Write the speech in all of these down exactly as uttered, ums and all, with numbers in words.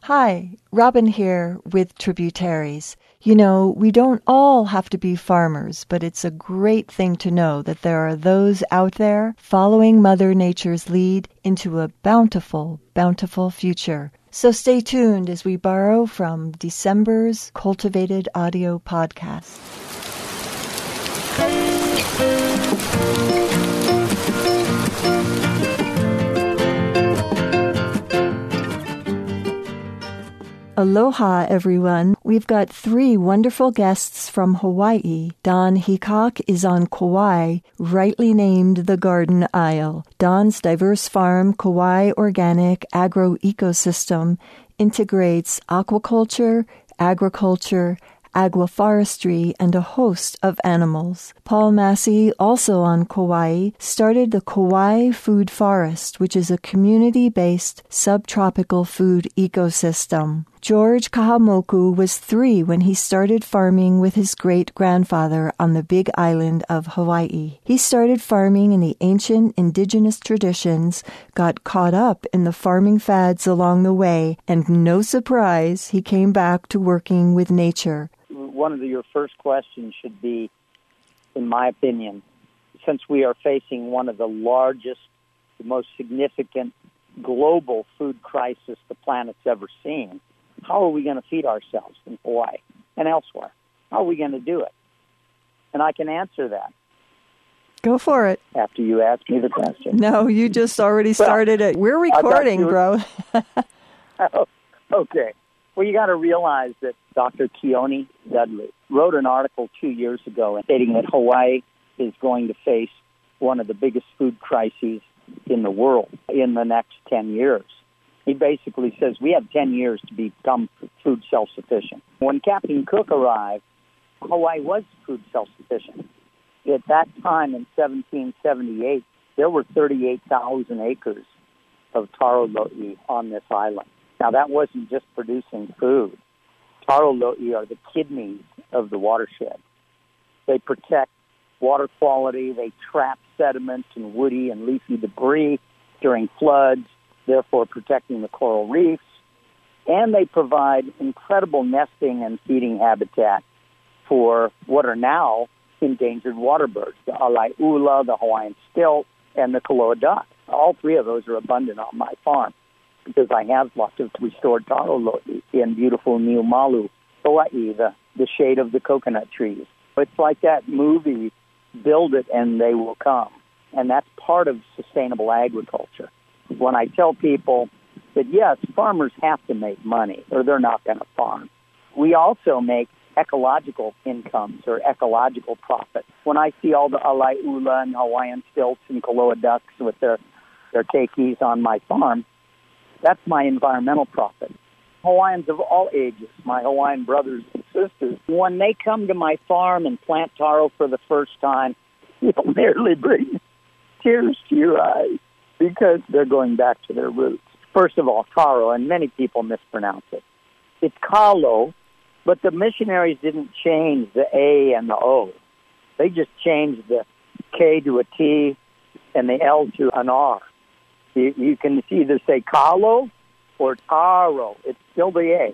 Hi, Robin here with Tributaries. You know, we don't all have to be farmers, but it's a great thing to know that there are those out there following Mother Nature's lead into a bountiful, bountiful future. So stay tuned as we borrow from December's Cultivated Audio podcast. Aloha, everyone. We've got three wonderful guests from Hawaii. Don Heacock is on Kauai, rightly named the Garden Isle. Don's diverse farm, Kauai Organic Agro-Ecosystem, integrates aquaculture, agriculture, agroforestry, and a host of animals. Paul Massey, also on Kauai, started the Kauai Food Forest, which is a community-based subtropical food ecosystem. George Kahamoku was three when he started farming with his great-grandfather on the Big Island of Hawaii. He started farming in the ancient indigenous traditions, got caught up in the farming fads along the way, and no surprise, he came back to working with nature. One of the, your first questions should be, in my opinion, since we are facing one of the largest, the most significant global food crisis the planet's ever seen, how are we going to feed ourselves in Hawaii and elsewhere? How are we going to do it? And I can answer that. Go for it. After you ask me the question. No, you just already started well, it. We're recording, bro. oh, okay. Well, you got to realize that Doctor Keone Dudley wrote an article two years ago stating that Hawaii is going to face one of the biggest food crises in the world in the next ten years. He basically says we have ten years to become food self-sufficient. When Captain Cook arrived, Hawaii was food self-sufficient. At that time in seventeen seventy-eight, there were thirty-eight thousand acres of taro lo'i on this island. Now, that wasn't just producing food. Taro lo'i are the kidneys of the watershed. They protect water quality. They trap sediment and woody and leafy debris during floods, therefore protecting the coral reefs. And they provide incredible nesting and feeding habitat for what are now endangered water birds, the alaiula, the Hawaiian stilt, and the koloa duck. All three of those are abundant on my farm, because I have lots of restored taro lo'i in beautiful Niumalu, Hawaii, the, the shade of the coconut trees. It's like that movie, Build It and They Will Come. And that's part of sustainable agriculture. When I tell people that, yes, farmers have to make money or they're not going to farm, we also make ecological incomes or ecological profit. When I see all the alaiula and Hawaiian stilts and koloa ducks with their, their keikis on my farm, that's my environmental profit. Hawaiians of all ages, my Hawaiian brothers and sisters, when they come to my farm and plant taro for the first time, you'll nearly bring tears to your eyes because they're going back to their roots. First of all, taro, and many people mispronounce it. It's kalo, but the missionaries didn't change the A and the O. They just changed the K to a T and the L to an R. You, you can either say kalo or taro. It's still the A.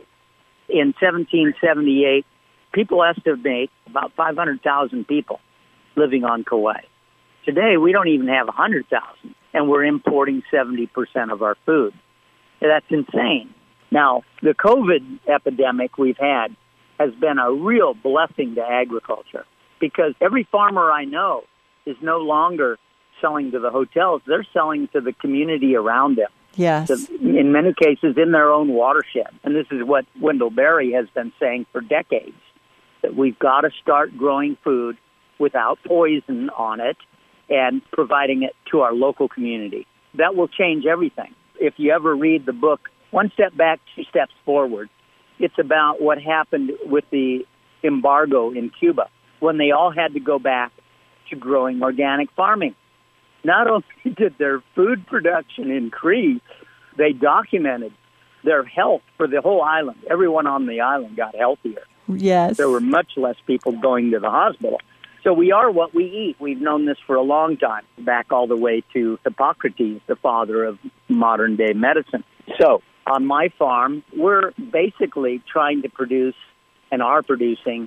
In seventeen seventy-eight, people estimate about five hundred thousand people living on Kauai. Today, we don't even have one hundred thousand, and we're importing seventy percent of our food. That's insane. Now, the COVID epidemic we've had has been a real blessing to agriculture, because every farmer I know is no longer selling to the hotels. They're selling to the community around them. Yes. To, in many cases, in their own watershed. And this is what Wendell Berry has been saying for decades, that we've got to start growing food without poison on it and providing it to our local community. That will change everything. If you ever read the book, One Step Back, Two Steps Forward, it's about what happened with the embargo in Cuba when they all had to go back to growing organic farming. Not only did their food production increase, they documented their health for the whole island. Everyone on the island got healthier. Yes. There were much less people going to the hospital. So we are what we eat. We've known this for a long time, back all the way to Hippocrates, the father of modern-day medicine. So on my farm, we're basically trying to produce and are producing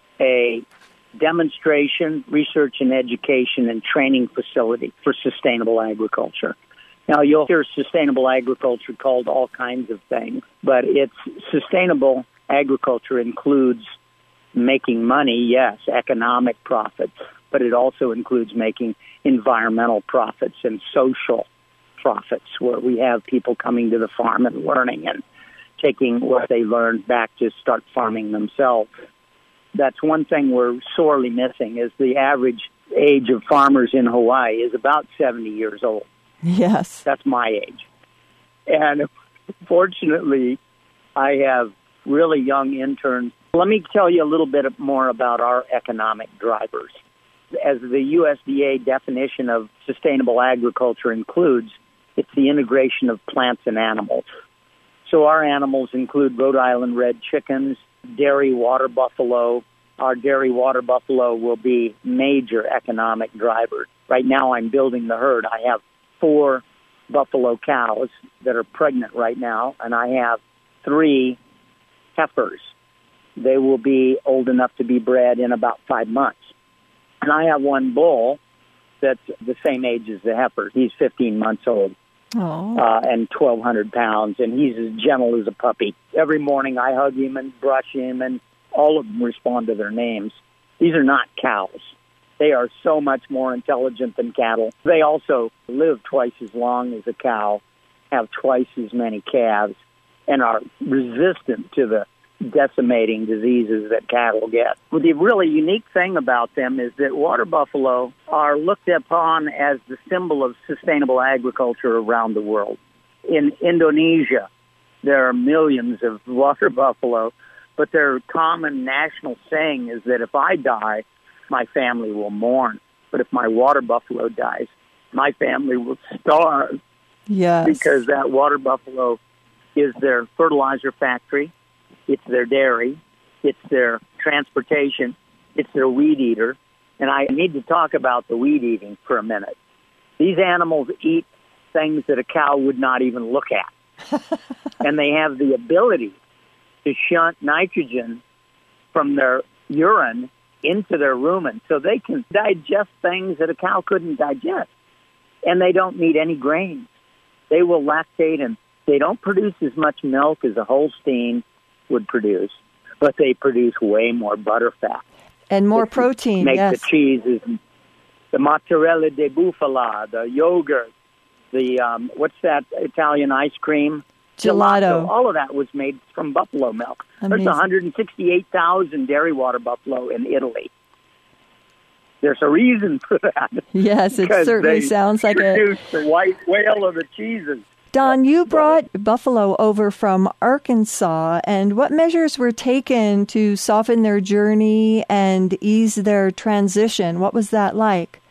a demonstration, research and education and training facility for sustainable agriculture. Now, you'll hear sustainable agriculture called all kinds of things, but it's sustainable agriculture includes making money, yes, economic profits, but it also includes making environmental profits and social profits, where we have people coming to the farm and learning and taking what they learned back to start farming themselves. That's one thing we're sorely missing, is the average age of farmers in Hawaii is about seventy years old. Yes. That's my age. And fortunately, I have really young interns. Let me tell you a little bit more about our economic drivers. As the U S D A definition of sustainable agriculture includes, it's the integration of plants and animals. So our animals include Rhode Island red chickens, dairy water buffalo. Our dairy water buffalo will be major economic drivers. Right now I'm building the herd. I have four buffalo cows that are pregnant right now, and I have three heifers. They will be old enough to be bred in about five months. And I have one bull that's the same age as the heifer. He's fifteen months old. Oh. Uh, and twelve hundred pounds, and he's as gentle as a puppy. Every morning I hug him and brush him, and all of them respond to their names. These are not cows. They are so much more intelligent than cattle. They also live twice as long as a cow, have twice as many calves, and are resistant to the decimating diseases that cattle get. Well, the really unique thing about them is that water buffalo are looked upon as the symbol of sustainable agriculture around the world. In Indonesia, there are millions of water buffalo, but their common national saying is that if I die, my family will mourn. But if my water buffalo dies, my family will starve. Yes. Because that water buffalo is their fertilizer factory. It's their dairy, it's their transportation, it's their weed eater. And I need to talk about the weed eating for a minute. These animals eat things that a cow would not even look at. And they have the ability to shunt nitrogen from their urine into their rumen so they can digest things that a cow couldn't digest. And they don't need any grains. They will lactate, and they don't produce as much milk as a Holstein would produce, but they produce way more butter fat. And more it protein, make yes. the cheeses, the mozzarella di bufala, the yogurt, the, um, what's that Italian ice cream? Gelato. Gelato. All of that was made from buffalo milk. Amazing. There's one hundred sixty-eight thousand dairy water buffalo in Italy. There's a reason for that. Yes, it certainly they sounds like it. Produce the white whale of the cheeses. Don, you brought buffalo over from Arkansas, and what measures were taken to soften their journey and ease their transition? What was that like?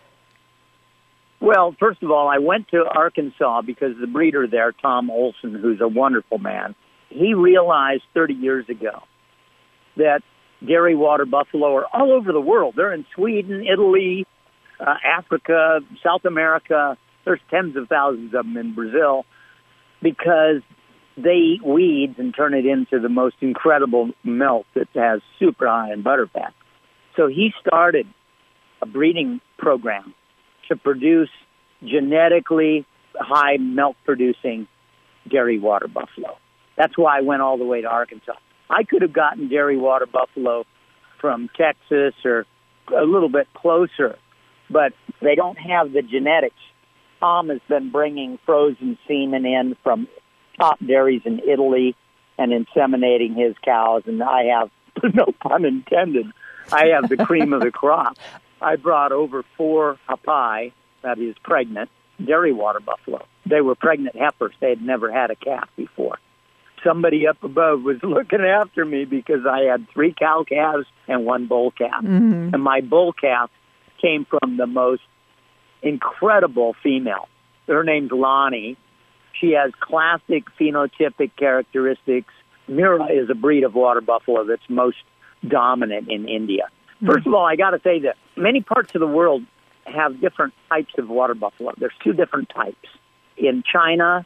Well, first of all, I went to Arkansas because the breeder there, Tom Olson, who's a wonderful man, he realized thirty years ago that dairy water buffalo are all over the world. They're in Sweden, Italy, uh, Africa, South America. There's tens of thousands of them in Brazil, because they eat weeds and turn it into the most incredible milk that has super high in butter fat. So he started a breeding program to produce genetically high milk-producing dairy water buffalo. That's why I went all the way to Arkansas. I could have gotten dairy water buffalo from Texas or a little bit closer, but they don't have the genetics. Tom has been bringing frozen semen in from top dairies in Italy and inseminating his cows, and I have, no pun intended, I have the cream of the crop. I brought over four hapai, that is pregnant, dairy water buffalo. They were pregnant heifers. They had never had a calf before. Somebody up above was looking after me because I had three cow calves and one bull calf. Mm-hmm. And my bull calf came from the most incredible female. Her name's Lonnie. She has classic phenotypic characteristics. Mira is a breed of water buffalo that's most dominant in India. First of all, I got to say that many parts of the world have different types of water buffalo. There's two different types. In China,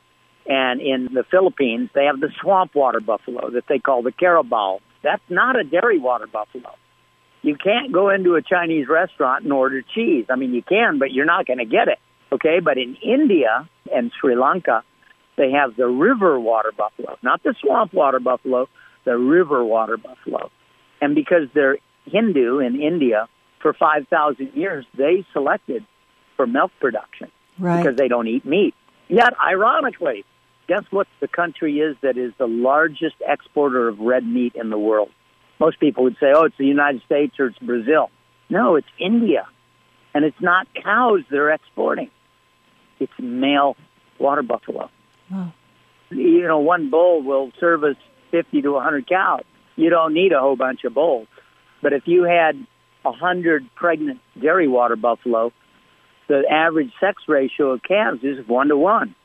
And in the Philippines, they have the swamp water buffalo that they call the carabao. That's not a dairy water buffalo. You can't go into a Chinese restaurant and order cheese. I mean, you can, but you're not going to get it, okay? But in India and Sri Lanka, they have the river water buffalo, not the swamp water buffalo, the river water buffalo. And because they're Hindu in India, for five thousand years, they selected for milk production right. because they don't eat meat. Yet, ironically, guess what the country is that is the largest exporter of red meat in the world? Most people would say, oh, it's the United States or it's Brazil. No, it's India. And it's not cows they're exporting. It's male water buffalo. Wow. You know, one bull will service fifty to one hundred cows. You don't need a whole bunch of bulls. But if you had one hundred pregnant dairy water buffalo, the average sex ratio of calves is one to one.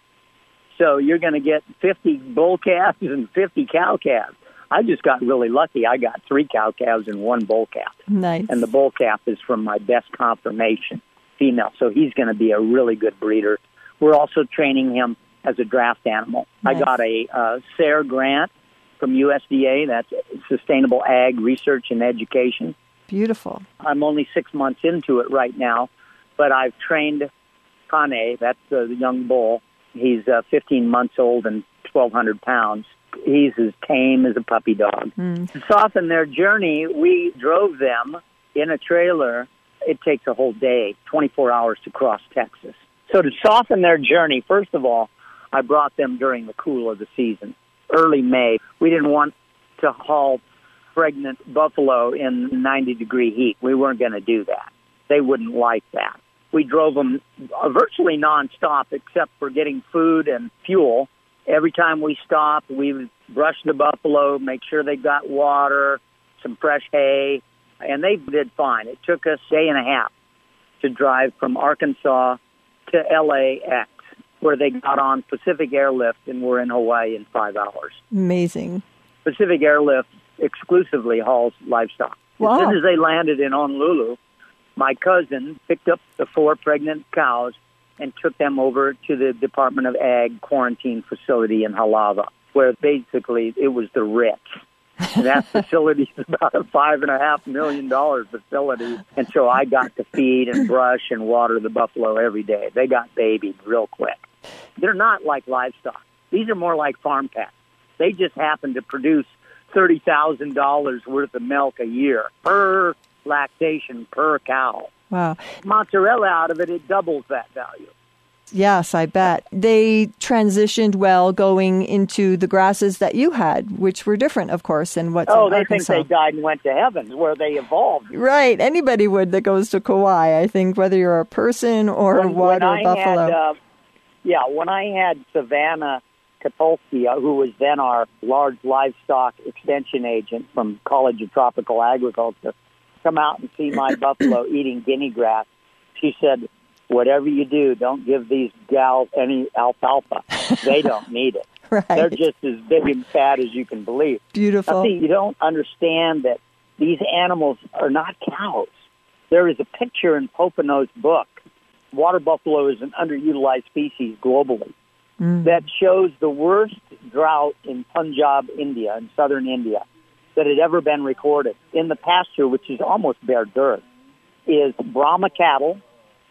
So you're going to get fifty bull calves and fifty cow calves. I just got really lucky. I got three cow calves and one bull calf. Nice. And the bull calf is from my best confirmation female. So he's going to be a really good breeder. We're also training him as a draft animal. Nice. I got a uh, S A R E grant from U S D A. That's Sustainable Ag Research and Education. Beautiful. I'm only six months into it right now, but I've trained Kane, that's uh, the young bull. He's uh, fifteen months old and twelve hundred pounds. He's as tame as a puppy dog. Mm. To soften their journey, we drove them in a trailer. It takes a whole day, twenty-four hours to cross Texas. So to soften their journey, first of all, I brought them during the cool of the season, early May. We didn't want to haul pregnant buffalo in ninety-degree heat. We weren't going to do that. They wouldn't like that. We drove them virtually nonstop except for getting food and fuel. Every time we stopped, we would brush the buffalo, make sure they got water, some fresh hay, and they did fine. It took us a day and a half to drive from Arkansas to L A X, where they got on Pacific Airlift and were in Hawaii in five hours. Amazing. Pacific Airlift exclusively hauls livestock. Wow. As soon as they landed in Honolulu, my cousin picked up the four pregnant cows and took them over to the Department of Ag quarantine facility in Halawa, where basically it was the rich. And that facility is about a five and a half million dollar facility. And so I got to feed and brush and water the buffalo every day. They got babied real quick. They're not like livestock. These are more like farm pets. They just happen to produce thirty thousand dollars worth of milk a year per lactation per cow. Wow. Mozzarella out of it, it doubles that value. Yes, I bet. They transitioned well going into the grasses that you had, which were different, of course, than what's oh, in they Arkansas. think they died and went to heaven, where they evolved. Right. Anybody would that goes to Kauai, I think, whether you're a person or when, a water when buffalo. Had, uh, yeah, when I had Savannah Katulski, uh, who was then our large livestock extension agent from College of Tropical Agriculture, come out and see my buffalo eating guinea grass, she said, whatever you do, don't give these gals any alfalfa. They don't need it. Right. They're just as big and fat as you can believe. Beautiful. I think you don't understand that these animals are not cows. There is a picture in Popeno's book, Water Buffalo is an underutilized species globally, mm. that shows the worst drought in Punjab, India, in southern India, that had ever been recorded. In the pasture, which is almost bare dirt, is Brahma cattle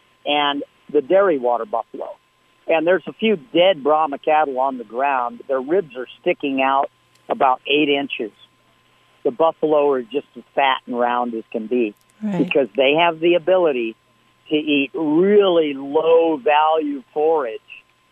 and the dairy water buffalo. And there's a few dead Brahma cattle on the ground. Their ribs are sticking out about eight inches. The buffalo are just as fat and round as can be, right, because they have the ability to eat really low-value forage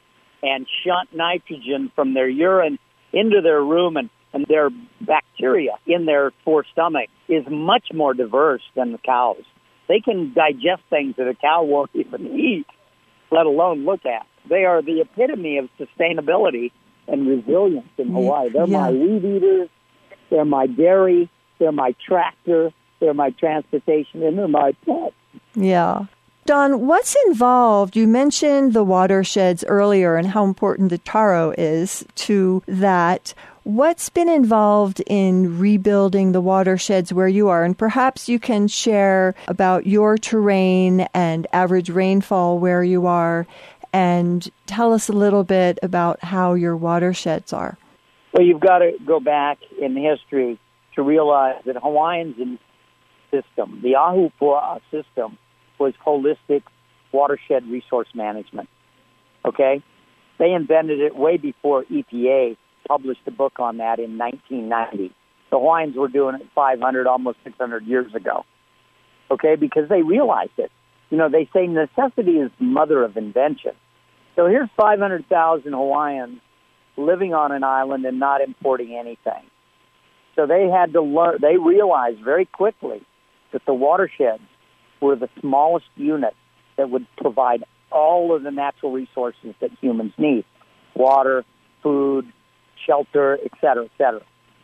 and shunt nitrogen from their urine into their rumen, and their bacteria in their forestomach is much more diverse than the cows. They can digest things that a cow won't even eat, let alone look at. They are the epitome of sustainability and resilience in Hawaii. They're yeah. my weed eaters, they're my dairy, they're my tractor, they're my transportation, and they're my pets. Yeah. Don, what's involved? You mentioned the watersheds earlier and how important the taro is to that. What's been involved in rebuilding the watersheds where you are? And perhaps you can share about your terrain and average rainfall where you are and tell us a little bit about how your watersheds are. Well, you've got to go back in history to realize that Hawaiians in system, the Ahupua'a system, was holistic watershed resource management. Okay? They invented it way before E P A published a book on that in nineteen ninety. The Hawaiians were doing it five hundred, almost six hundred years ago. Okay? Because they realized it. You know, they say necessity is the mother of invention. So here's five hundred thousand Hawaiians living on an island and not importing anything. So they had to learn, they realized very quickly that the watersheds were the smallest unit that would provide all of the natural resources that humans need: water, food, shelter, et cetera, et cetera.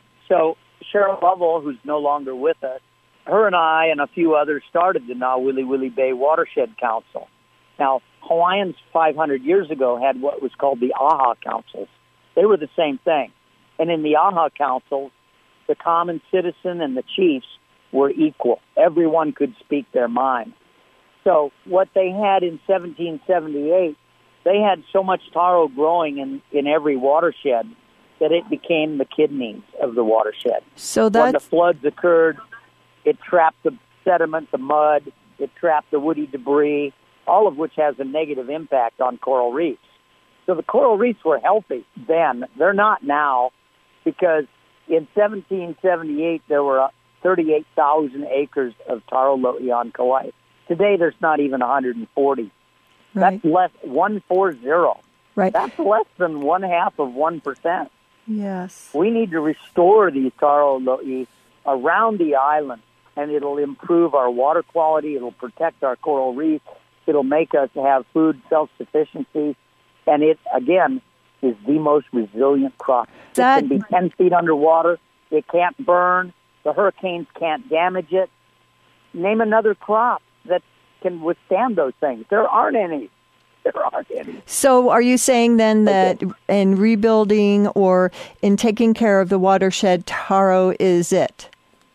So Cheryl Lovell, who's no longer with us, her and I and a few others started the Nawili Wili Bay Watershed Council. Now, Hawaiians five hundred years ago had what was called the AHA Councils. They were the same thing. And in the AHA Councils, the common citizen and the chiefs were equal. Everyone could speak their mind. So what they had in seventeen seventy-eight, they had so much taro growing in, in every watershed that it became the kidneys of the watershed. So that's... When the floods occurred, it trapped the sediment, the mud, it trapped the woody debris, all of which has a negative impact on coral reefs. So the coral reefs were healthy then. They're not now, because in seventeen seventy-eight, there were thirty-eight thousand acres of taro lo'i on Kauai. Today, there's not even one hundred forty. Right. That's less, one hundred forty. Right. That's less than one half of one percent. Yes. We need to restore these taro lo'i around the island, and it'll improve our water quality. It'll protect our coral reefs. It'll make us have food self-sufficiency. And it, again, is the most resilient crop. That... It can be ten feet underwater. It can't burn. The hurricanes can't damage it. Name another crop that can withstand those things. There aren't any. There aren't any. So are you saying then that okay. in rebuilding or in taking care of the watershed, taro is it?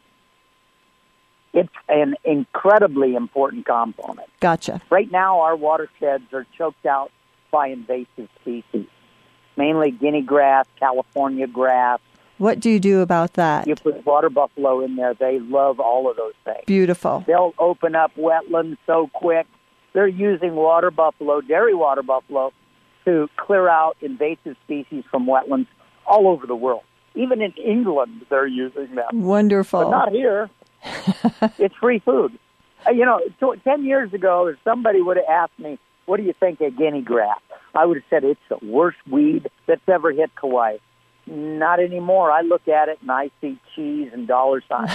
It's an incredibly important component. Gotcha. Right now, our watersheds are choked out by invasive species, mainly guinea grass, California grass. What do you do about that? You put water buffalo in there. They love all of those things. Beautiful. They'll open up wetlands so quick. They're using water buffalo, dairy water buffalo, to clear out invasive species from wetlands all over the world. Even in England, they're using them. Wonderful. But not here. It's free food. You know, ten years ago, if somebody would have asked me, what do you think of guinea grass? I would have said it's the worst weed that's ever hit Kauai. Not anymore. I look at it and I see cheese and dollar signs.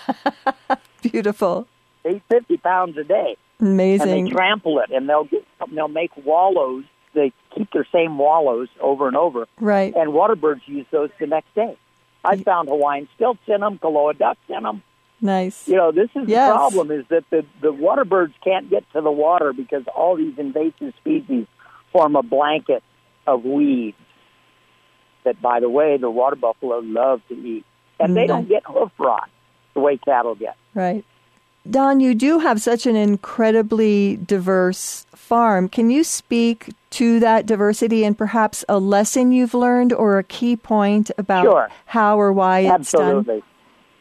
Beautiful. They eat fifty pounds a day. Amazing. And they trample it, and they'll get, they'll make wallows. They keep their same wallows over and over. Right. And water birds use those the next day. I found Hawaiian stilts in them, Koloa ducks in them. Nice. You know, this is yes. the problem, is that the, the water birds can't get to the water because all these invasive species form a blanket of weeds that, by the way, the water buffalo love to eat. And they nice. don't get hoof rot the way cattle get. Right. Don, you do have such an incredibly diverse farm. Can you speak to that diversity and perhaps a lesson you've learned or a key point about sure. how or why it's Absolutely. done?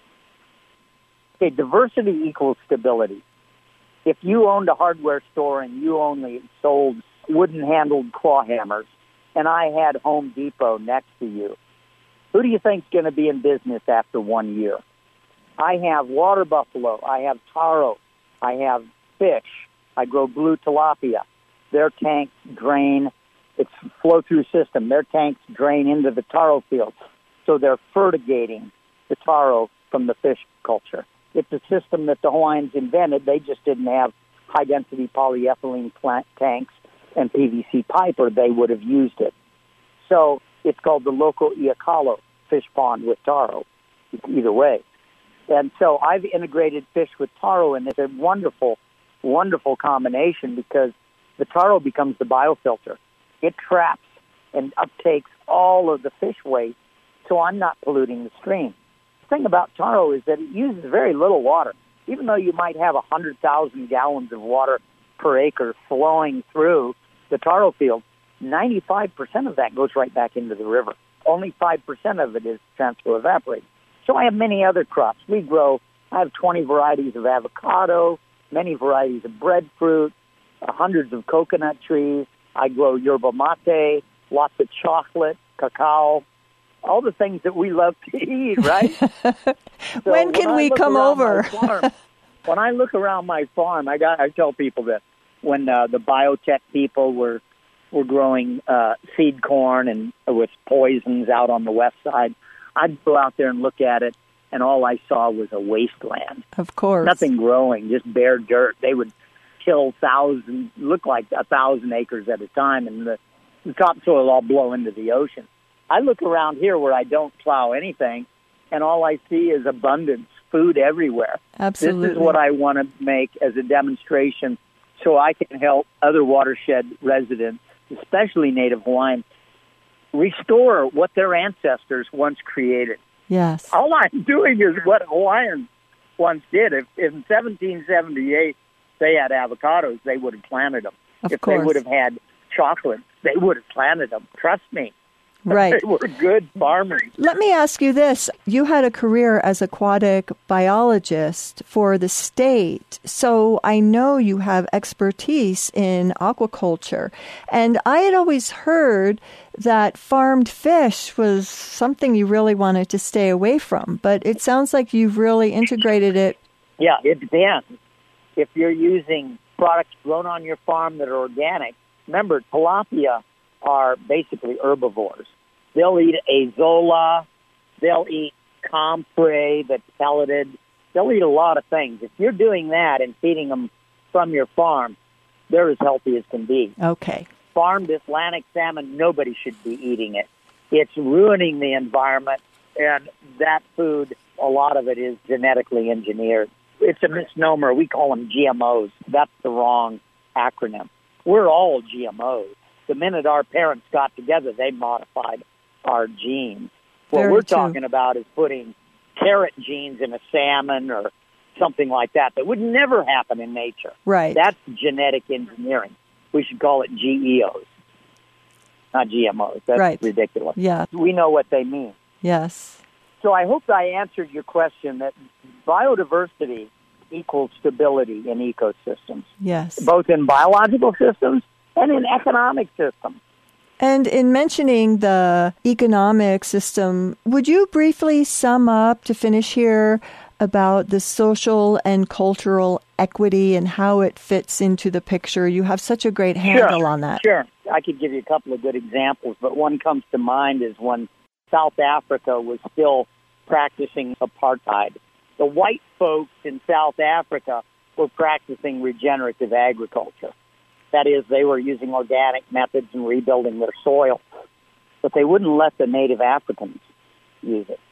Okay, diversity equals stability. If you owned a hardware store and you only sold wooden-handled claw hammers, and I had Home Depot next to you, who do you think's going to be in business after one year? I have water buffalo. I have taro. I have fish. I grow blue tilapia. Their tanks drain. It's a flow-through system. Their tanks drain into the taro fields. So they're fertigating the taro from the fish culture. It's a system that the Hawaiians invented. They just didn't have high-density polyethylene plant tanks and P V C pipe, or they would have used it. So it's called the local Iakalo fish pond with taro, either way. And so I've integrated fish with taro, and it's a wonderful, wonderful combination because the taro becomes the biofilter. It traps and uptakes all of the fish waste, so I'm not polluting the stream. The thing about taro is that it uses very little water. Even though you might have one hundred thousand gallons of water per acre flowing through the taro field, ninety-five percent of that goes right back into the river. Only five percent of it is transfer evaporated. So I have many other crops. We grow, I have twenty varieties of avocado, many varieties of breadfruit, uh, hundreds of coconut trees. I grow yerba mate, lots of chocolate, cacao, all the things that we love to eat, right? So when can when we come over? farm, when I look around my farm, I got I tell people that when uh, the biotech people were were growing uh, seed corn and uh, with poisons out on the west side, I'd go out there and look at it, and all I saw was a wasteland. Of course. Nothing growing, just bare dirt. They would kill thousands, look like a thousand acres at a time, and the, the topsoil all blow into the ocean. I look around here where I don't plow anything, and all I see is abundance, food everywhere. Absolutely. This is what I want to make as a demonstration so I can help other watershed residents, especially Native Hawaiians, restore what their ancestors once created. Yes. All I'm doing is what Hawaiians once did. If in seventeen seventy-eight they had avocados, they would have planted them. Of if course. they would have had chocolate, they would have planted them. Trust me. Right. They were good farmers. Let me ask you this. You had a career as aquatic biologist for the state, so I know you have expertise in aquaculture. And I had always heard that farmed fish was something you really wanted to stay away from, but it sounds like you've really integrated it. Yeah, it depends. If you're using products grown on your farm that are organic, remember, tilapia are basically herbivores. They'll eat azolla, they'll eat comfrey that's pelleted, they'll eat a lot of things. If you're doing that and feeding them from your farm, they're as healthy as can be. Okay. Farmed Atlantic salmon, nobody should be eating it. It's ruining the environment, and that food, a lot of it is genetically engineered. It's a misnomer. We call them G M Os. That's the wrong acronym. We're all G M Os. The minute our parents got together, they modified our genes. What Very we're true. talking about is putting carrot genes in a salmon or something like that that would never happen in nature. Right. That's genetic engineering. We should call it G E Os, not G M Os. That's Right. ridiculous. Yeah. We know what they mean. Yes. So I hope I answered your question that biodiversity equals stability in ecosystems, Yes. both in biological systems and in economic systems. And in mentioning the economic system, would you briefly sum up to finish here about the social and cultural equity and how it fits into the picture? You have such a great handle sure, on that. Sure. I could give you a couple of good examples, but one comes to mind is when South Africa was still practicing apartheid. The white folks in South Africa were practicing regenerative agriculture. That is, they were using organic methods and rebuilding their soil, but they wouldn't let the native Africans use it.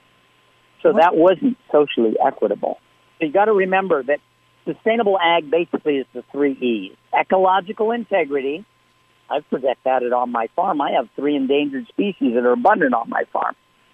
So that wasn't socially equitable. So you got to remember that sustainable ag basically is the three E's. Ecological integrity. I protect that on my farm. I have three endangered species that are abundant on my farm.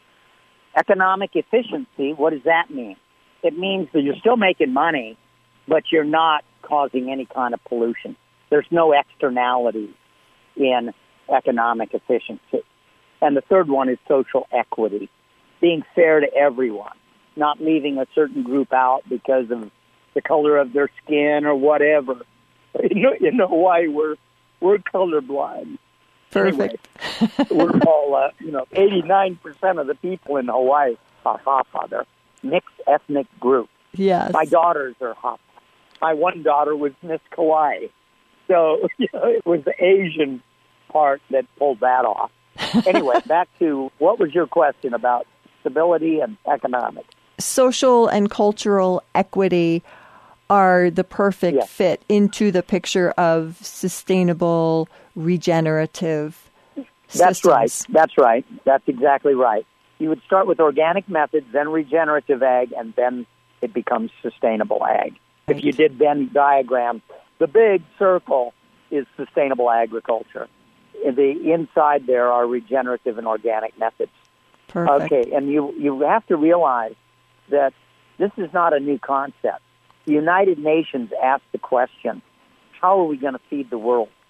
Economic efficiency, what does that mean? It means that you're still making money, but you're not causing any kind of pollution. There's no externality in economic efficiency. And the third one is social equity, being fair to everyone, not leaving a certain group out because of the color of their skin or whatever. You know, you know why we're we're colorblind. Perfect. Anyway, we're all, uh, you know, eighty-nine percent of the people in Hawaii are Hapa. They're mixed ethnic group. Yes. My daughters are Hapa. My one daughter was Miss Kauai. So, you know, it was the Asian part that pulled that off. Anyway, back to what was your question about stability and economics? Social and cultural equity are the perfect Yes. fit into the picture of sustainable, regenerative That's systems. right. That's right. That's exactly right. You would start with organic methods, then regenerative ag, and then it becomes sustainable ag. Right. If you did Venn diagram, the big circle is sustainable agriculture. In the inside there are regenerative and organic methods. Perfect. Okay, and you, you have to realize that this is not a new concept. The United Nations asked the question, how are we going to feed the world?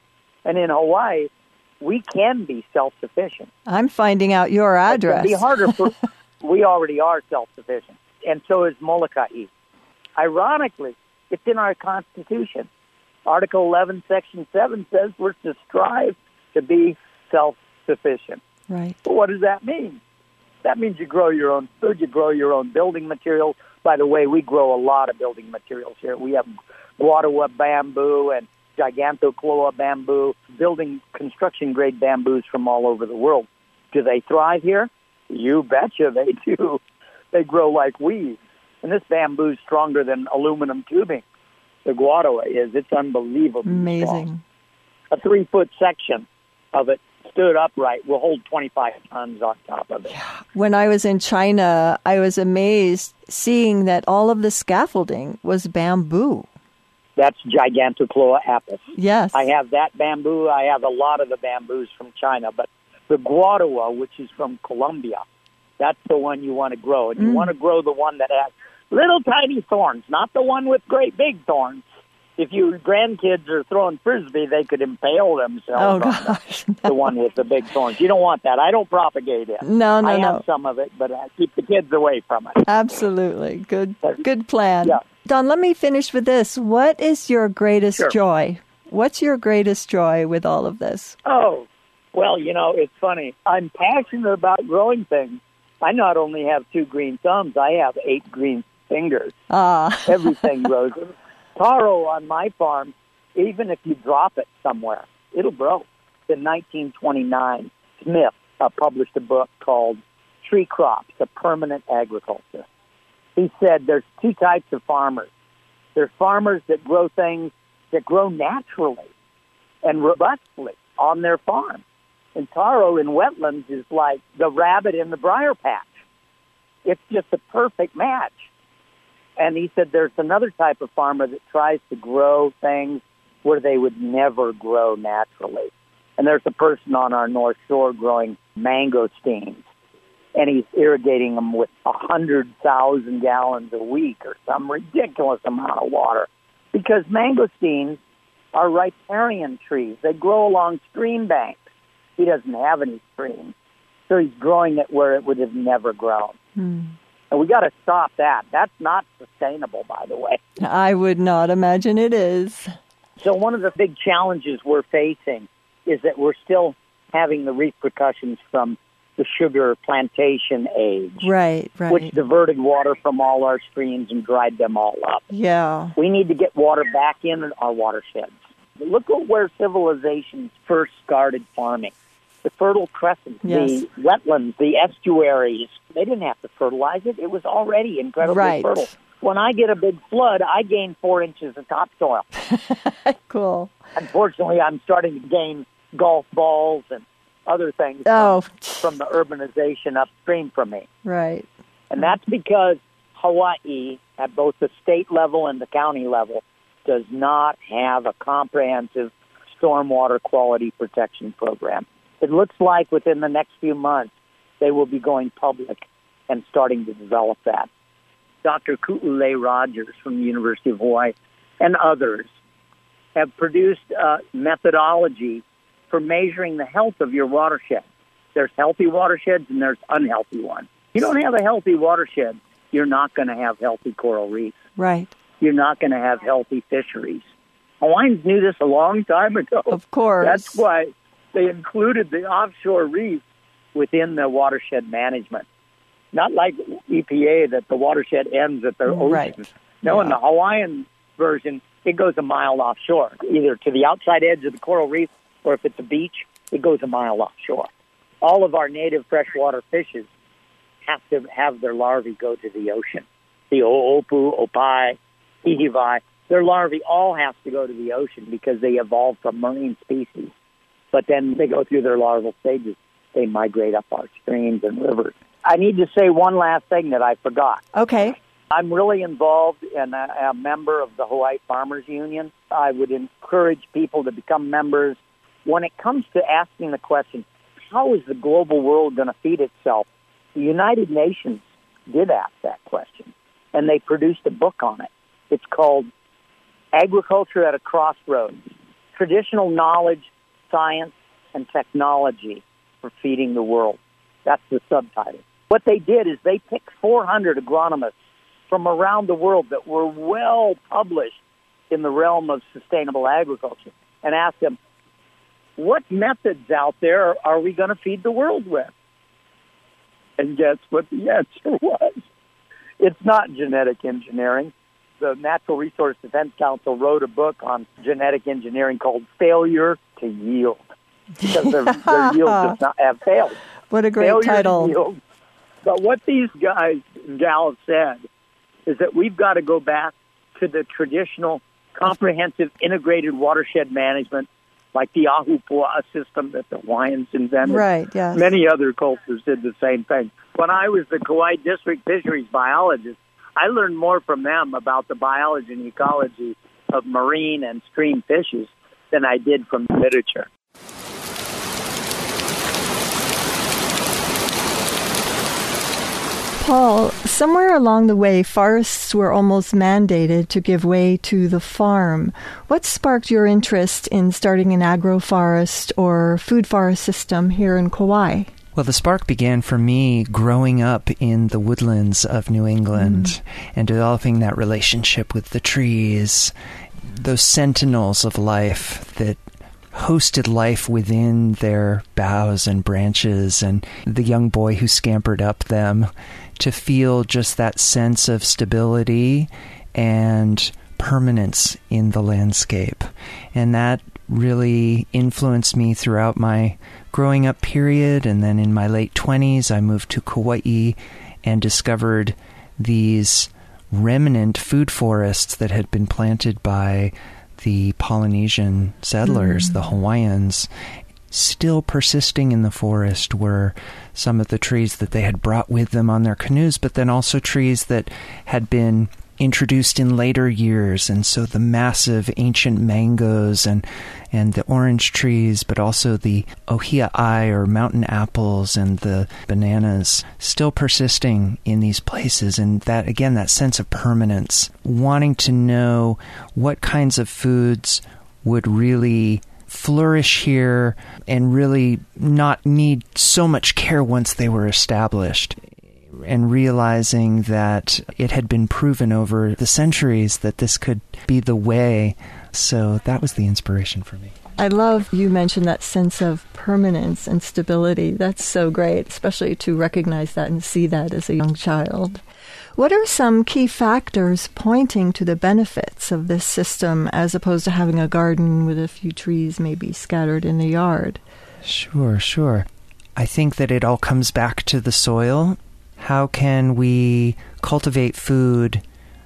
And in Hawaii, we can be self-sufficient. I'm finding out your address. It'd be harder for... we already are self-sufficient. And so is Molokai. Ironically, it's in our Constitution. Article eleven, Section seven says we're to strive to be self-sufficient. Right. But what does that mean? That means you grow your own food, you grow your own building materials. By the way, we grow a lot of building materials here. We have Guadawa bamboo and Gigantocloa bamboo, building construction-grade bamboos from all over the world. Do they thrive here? You betcha they do. They grow like weeds. And this bamboo is stronger than aluminum tubing. The Guadawa is. It's unbelievably Amazing. strong. A three-foot section of it stood upright will hold twenty-five tons on top of it. When I was in China, I was amazed seeing that all of the scaffolding was bamboo. That's Gigantocloa apis. Yes. I have that bamboo. I have a lot of the bamboos from China. But the Guadawa, which is from Colombia, that's the one you want to grow. And you Mm. want to grow the one that has little tiny thorns, not the one with great big thorns. If your grandkids are throwing Frisbee, they could impale themselves Oh, on gosh. the, the one with the big thorns. You don't want that. I don't propagate it. No, no, I no. have some of it, but I keep the kids away from it. Absolutely. Good good plan. Yeah. Don, let me finish with this. What is your greatest Sure. joy? What's your greatest joy with all of this? Oh, well, you know, it's funny. I'm passionate about growing things. I not only have two green thumbs, I have eight green fingers. Ah. Everything grows. Taro on my farm, even if you drop it somewhere, it'll grow. In nineteen twenty-nine, Smith uh, published a book called Tree Crops, A Permanent Agriculture. He said there's two types of farmers. There's farmers that grow things that grow naturally and robustly on their farm. And taro in wetlands is like the rabbit in the briar patch. It's just a perfect match. And he said there's another type of farmer that tries to grow things where they would never grow naturally. And there's a person on our North Shore growing mangosteens, and he's irrigating them with one hundred thousand gallons a week or some ridiculous amount of water. Because mangosteens are riparian trees. They grow along stream banks. He doesn't have any streams, so he's growing it where it would have never grown. Hmm. And we got to stop that. That's not sustainable, by the way. I would not imagine it is. So one of the big challenges we're facing is that we're still having the repercussions from the sugar plantation age, Right, right. which diverted water from all our streams and dried them all up. Yeah. We need to get water back in our watersheds. Look at where civilizations first started farming. The Fertile Crescent, Yes. the wetlands, the estuaries, they didn't have to fertilize it. It was already incredibly Right. fertile. When I get a big flood, I gain four inches of topsoil. Cool. Unfortunately, I'm starting to gain golf balls and other things Oh, from, from the urbanization upstream from me. right. And that's because Hawaii, at both the state level and the county level, does not have a comprehensive stormwater quality protection program. It looks like within the next few months, they will be going public and starting to develop that. Doctor Ku'ule Rogers from the University of Hawaii and others have produced a methodology for measuring the health of your watershed. There's healthy watersheds and there's unhealthy ones. If you don't have a healthy watershed, you're not going to have healthy coral reefs. Right. You're not going to have healthy fisheries. Hawaiians knew this a long time ago. Of course. That's why they included the offshore reef within the watershed management. Not like E P A that the watershed ends at the ocean. Right. No, Yeah. in the Hawaiian version, it goes a mile offshore, either to the outside edge of the coral reef, or if it's a beach, it goes a mile offshore. All of our native freshwater fishes have to have their larvae go to the ocean. The oopu, opai, hihivai, their larvae all have to go to the ocean because they evolved from marine species. But then they go through their larval stages. They migrate up our streams and rivers. I need to say one last thing that I forgot. Okay. I'm really involved and a, a member of the Hawaii Farmers Union. I would encourage people to become members. When it comes to asking the question, how is the global world going to feed itself? The United Nations did ask that question, and they produced a book on it. It's called Agriculture at a Crossroads, Traditional Knowledge Science and Technology for Feeding the World. That's the subtitle. What they did is they picked four hundred agronomists from around the world that were well published in the realm of sustainable agriculture and asked them, what methods out there are we going to feed the world with? And guess what the answer was? It's not genetic engineering. The Natural Resource Defense Council wrote a book on genetic engineering called Failure to Yield, because their, their yield does not have failed. What a great Failure title. To yield. But what these guys and gals said is that we've got to go back to the traditional comprehensive integrated watershed management, like the Ahupua'a system that the Hawaiians invented. Right, yes. Many other cultures did the same thing. When I was the Kauai District fisheries biologist, I learned more from them about the biology and ecology of marine and stream fishes than I did from the literature. Paul, somewhere along the way, forests were almost mandated to give way to the farm. What sparked your interest in starting an agroforest or food forest system here in Kauai? Well, the spark began for me growing up in the woodlands of New England mm. and developing that relationship with the trees, those sentinels of life that hosted life within their boughs and branches, and the young boy who scampered up them, to feel just that sense of stability and permanence in the landscape. And that really influenced me throughout my growing up period. And then in my late twenties, I moved to Kauai and discovered these remnant food forests that had been planted by the Polynesian settlers, mm. the Hawaiians. Still persisting in the forest were some of the trees that they had brought with them on their canoes, but then also trees that had been introduced in later years. And so the massive ancient mangoes and and the orange trees, but also the ohia'i or mountain apples and the bananas still persisting in these places. And that, again, that sense of permanence, wanting to know what kinds of foods would really flourish here and really not need so much care once they were established, and realizing that it had been proven over the centuries that this could be the way. So that was the inspiration for me. I love you mentioned that sense of permanence and stability. That's so great, especially to recognize that and see that as a young child. What are some key factors pointing to the benefits of this system as opposed to having a garden with a few trees maybe scattered in the yard? Sure, sure. I think that it all comes back to the soil. How can we cultivate food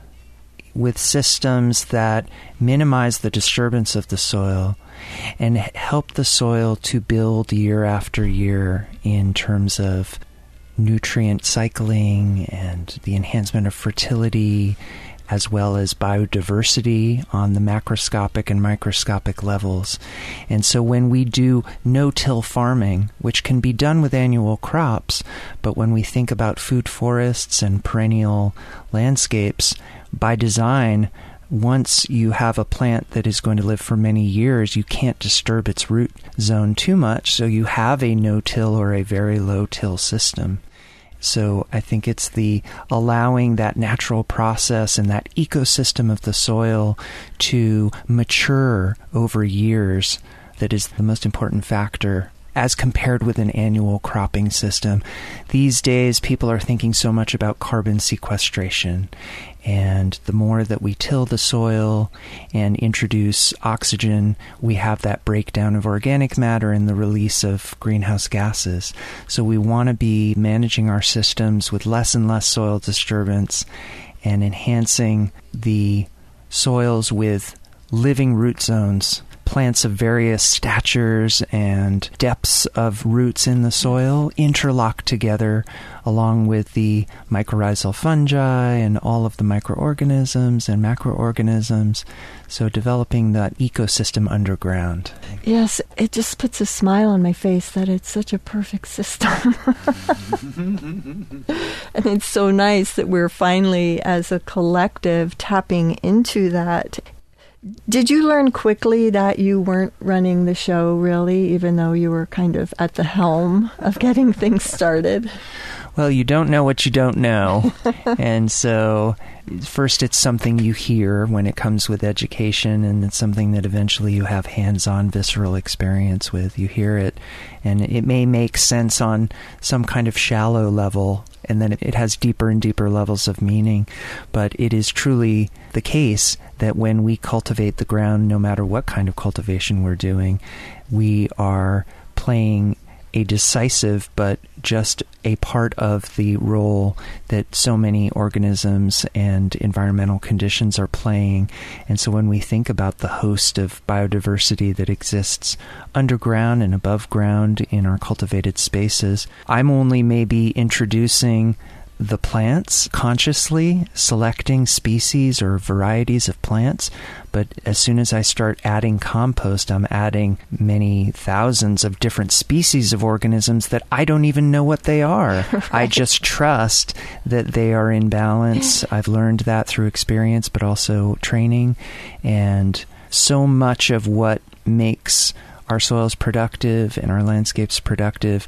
with systems that minimize the disturbance of the soil and help the soil to build year after year in terms of nutrient cycling and the enhancement of fertility, as well as biodiversity on the macroscopic and microscopic levels. And so when we do no-till farming, which can be done with annual crops, but when we think about food forests and perennial landscapes, by design, once you have a plant that is going to live for many years, you can't disturb its root zone too much, so you have a no-till or a very low-till system. So I think it's the allowing that natural process and that ecosystem of the soil to mature over years that is the most important factor as compared with an annual cropping system. These days, people are thinking so much about carbon sequestration. And the more that we till the soil and introduce oxygen, we have that breakdown of organic matter and the release of greenhouse gases. So we want to be managing our systems with less and less soil disturbance and enhancing the soils with living root zones, plants of various statures and depths of roots in the soil interlock together along with the mycorrhizal fungi and all of the microorganisms and macroorganisms. So developing that ecosystem underground. Yes, it just puts a smile on my face that it's such a perfect system. And it's so nice that we're finally, as a collective, tapping into that. Did you learn quickly that you weren't running the show, really, even though you were kind of at the helm of getting things started? Well, you don't know what you don't know. And so first it's something you hear when it comes with education, and it's something that eventually you have hands-on visceral experience with. You hear it, and it may make sense on some kind of shallow level, and then it has deeper and deeper levels of meaning. But it is truly the case that when we cultivate the ground, no matter what kind of cultivation we're doing, we are playing a decisive but just a part of the role that so many organisms and environmental conditions are playing. And so when we think about the host of biodiversity that exists underground and above ground in our cultivated spaces, I'm only maybe introducing the plants consciously, selecting species or varieties of plants. But as soon as I start adding compost, I'm adding many thousands of different species of organisms that I don't even know what they are. Right. I just trust that they are in balance. I've learned that through experience, but also training. And so much of what makes our soils productive and our landscapes productive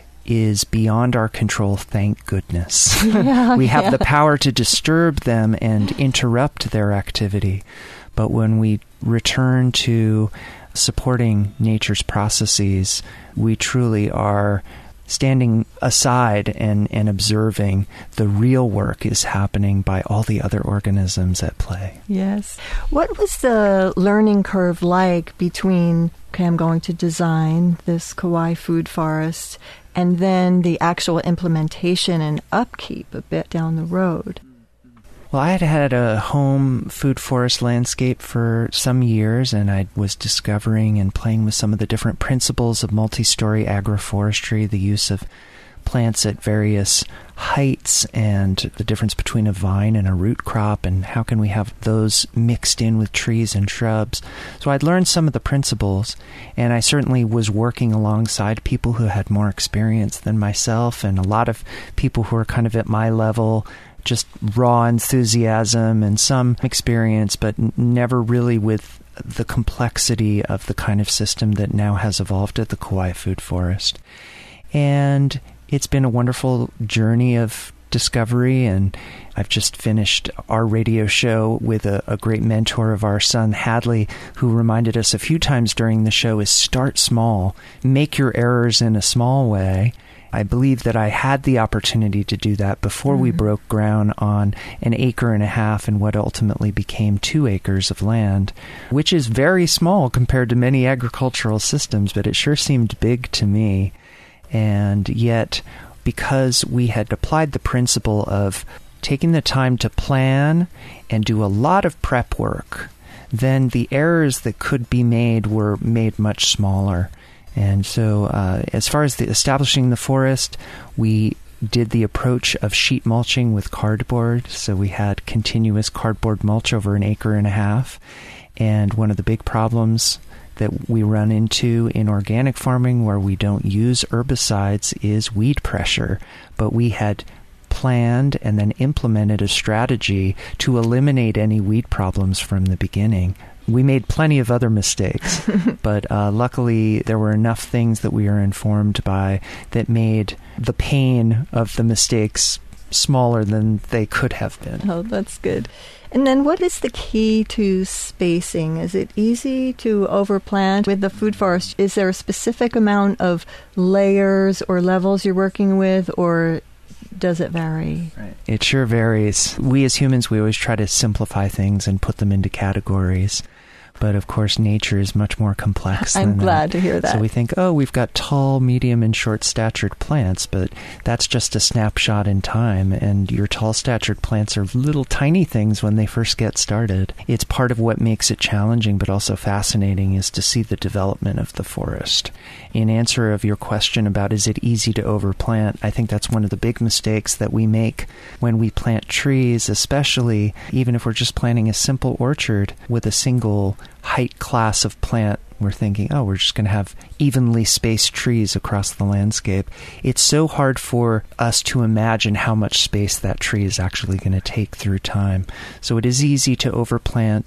is beyond our control, thank goodness. Yeah, we have yeah. the power to disturb them and interrupt their activity. But when we return to supporting nature's processes, we truly are standing aside and, and observing the real work is happening by all the other organisms at play. Yes. What was the learning curve like between, okay, I'm going to design this Kauai food forest, and then the actual implementation and upkeep a bit down the road? Well, I had had a home food forest landscape for some years, and I was discovering and playing with some of the different principles of multi-story agroforestry, the use of plants at various heights, and the difference between a vine and a root crop, and how can we have those mixed in with trees and shrubs. So I'd learned some of the principles, and I certainly was working alongside people who had more experience than myself, and a lot of people who were kind of at my level, just raw enthusiasm and some experience, but never really with the complexity of the kind of system that now has evolved at the Kauai Food Forest. And it's been a wonderful journey of discovery, and I've just finished our radio show with a, a great mentor of our son, Hadley, who reminded us a few times during the show is start small, make your errors in a small way. I believe that I had the opportunity to do that before mm-hmm. we broke ground on an acre and a half and what ultimately became two acres of land, which is very small compared to many agricultural systems, but it sure seemed big to me. And yet, because we had applied the principle of taking the time to plan and do a lot of prep work, then the errors that could be made were made much smaller. And so uh, as far as the establishing the forest, we did the approach of sheet mulching with cardboard. So we had continuous cardboard mulch over an acre and a half. And one of the big problems that we run into in organic farming where we don't use herbicides is weed pressure. But we had planned and then implemented a strategy to eliminate any weed problems from the beginning. We made plenty of other mistakes, but uh, luckily there were enough things that we were informed by that made the pain of the mistakes smaller than they could have been. Oh, that's good. And then what is the key to spacing? Is it easy to overplant with the food forest? Is there a specific amount of layers or levels you're working with, or does it vary? Right. It sure varies. We as humans, we always try to simplify things and put them into categories. But of course, nature is much more complex than that. I'm glad to hear that. So we think, oh, we've got tall, medium, and short-statured plants, but that's just a snapshot in time. And your tall-statured plants are little tiny things when they first get started. It's part of what makes it challenging, but also fascinating, is to see the development of the forest. In answer of your question about is it easy to overplant, I think that's one of the big mistakes that we make when we plant trees, especially even if we're just planting a simple orchard with a single height class of plant. We're thinking, oh, we're just going to have evenly spaced trees across the landscape. It's so hard for us to imagine how much space that tree is actually going to take through time. So it is easy to overplant.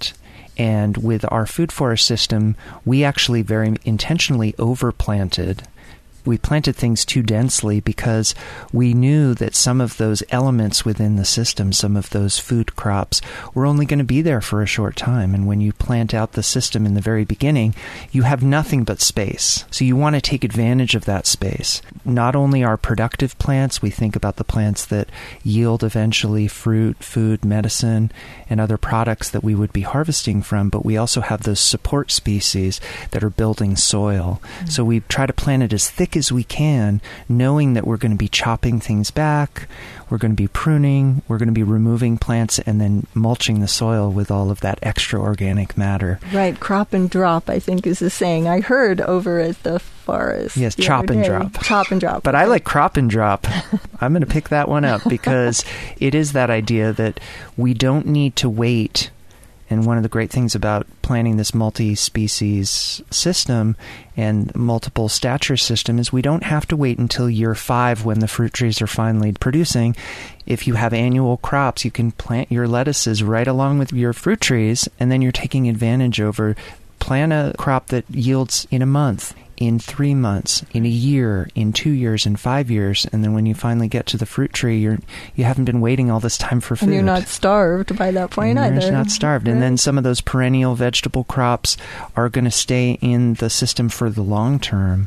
And with our food forest system, we actually very intentionally overplanted. We planted things too densely because we knew that some of those elements within the system, some of those food crops, were only going to be there for a short time. And when you plant out the system in the very beginning, you have nothing but space. So you want to take advantage of that space. Not only our productive plants, we think about the plants that yield eventually fruit, food, medicine, and other products that we would be harvesting from, but we also have those support species that are building soil. Mm-hmm. So we try to plant it as thick as we can, knowing that we're going to be chopping things back, we're going to be pruning, we're going to be removing plants, and then mulching the soil with all of that extra organic matter. Right, crop and drop, I think is the saying I heard over at the forest. Yes, chop and drop. Chop and drop. But I like crop and drop. I'm going to pick that one up because it is that idea that we don't need to wait. And one of the great things about planting this multi-species system and multiple stature system is we don't have to wait until year five when the fruit trees are finally producing. If you have annual crops, you can plant your lettuces right along with your fruit trees, and then you're taking advantage over. Plant a crop that yields in a month, in three months, in a year, in two years, in five years, and then when you finally get to the fruit tree, you're you haven't been waiting all this time for food. And you're not starved by that point and either. You're not starved. Right. And then some of those perennial vegetable crops are going to stay in the system for the long term.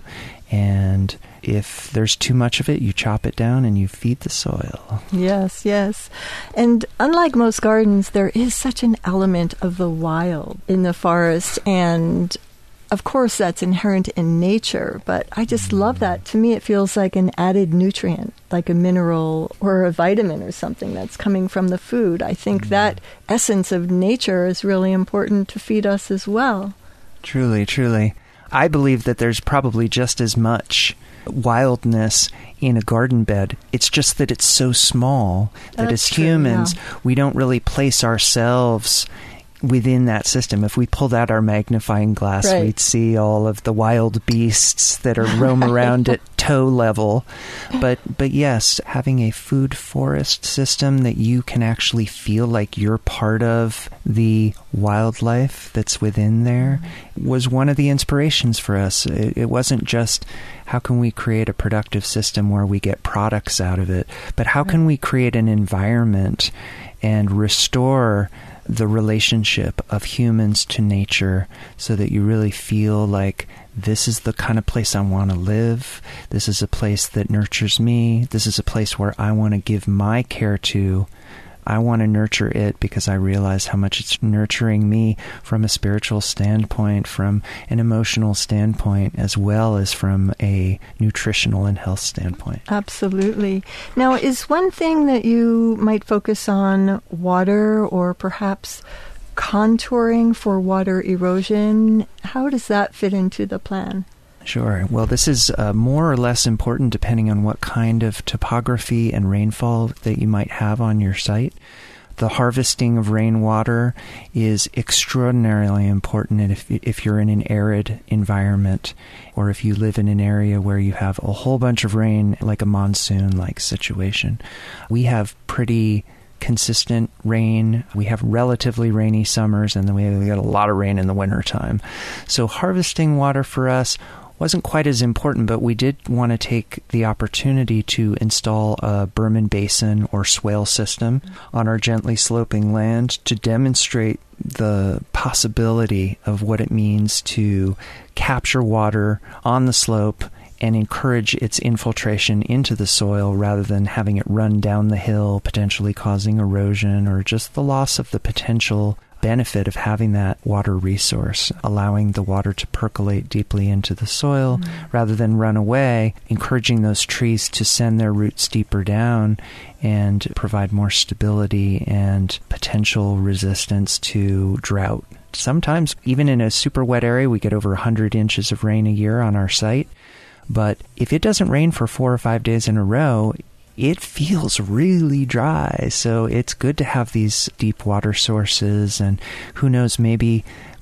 And if there's too much of it, you chop it down and you feed the soil. Yes, yes. And unlike most gardens, there is such an element of the wild in the forest, and of course, that's inherent in nature, but I just love that. To me, it feels like an added nutrient, like a mineral or a vitamin or something that's coming from the food. I think that essence of nature is really important to feed us as well. Truly, truly. I believe that there's probably just as much wildness in a garden bed. It's just that it's so small that that's as true, humans, yeah. we don't really place ourselves within that system. If we pulled out our magnifying glass, right. we'd see all of the wild beasts that are roam around at toe level. But but yes, having a food forest system that you can actually feel like you're part of the wildlife that's within there mm-hmm. was one of the inspirations for us. It, it wasn't just how can we create a productive system where we get products out of it, but how right. can we create an environment and restore the relationship of humans to nature so that you really feel like this is the kind of place I want to live. This is a place that nurtures me. This is a place where I want to give my care to. I want to nurture it because I realize how much it's nurturing me from a spiritual standpoint, from an emotional standpoint, as well as from a nutritional and health standpoint. Absolutely. Now, is one thing that you might focus on water or perhaps contouring for water erosion? How does that fit into the plan? Sure. Well, this is uh, more or less important depending on what kind of topography and rainfall that you might have on your site. The harvesting of rainwater is extraordinarily important if if you're in an arid environment or if you live in an area where you have a whole bunch of rain, like a monsoon-like situation. We have pretty consistent rain. We have relatively rainy summers, and then we get a lot of rain in the wintertime. So harvesting water for us wasn't quite as important, but we did want to take the opportunity to install a Berman Basin or swale system on our gently sloping land to demonstrate the possibility of what it means to capture water on the slope and encourage its infiltration into the soil rather than having it run down the hill, potentially causing erosion or just the loss of the potential benefit of having that water resource, allowing the water to percolate deeply into the soil mm-hmm. rather than run away, encouraging those trees to send their roots deeper down and provide more stability and potential resistance to drought. Sometimes, even in a super wet area, we get over one hundred inches of rain a year on our site. But if it doesn't rain for four or five days in a row, it feels really dry. So it's good to have these deep water sources, and who knows, maybe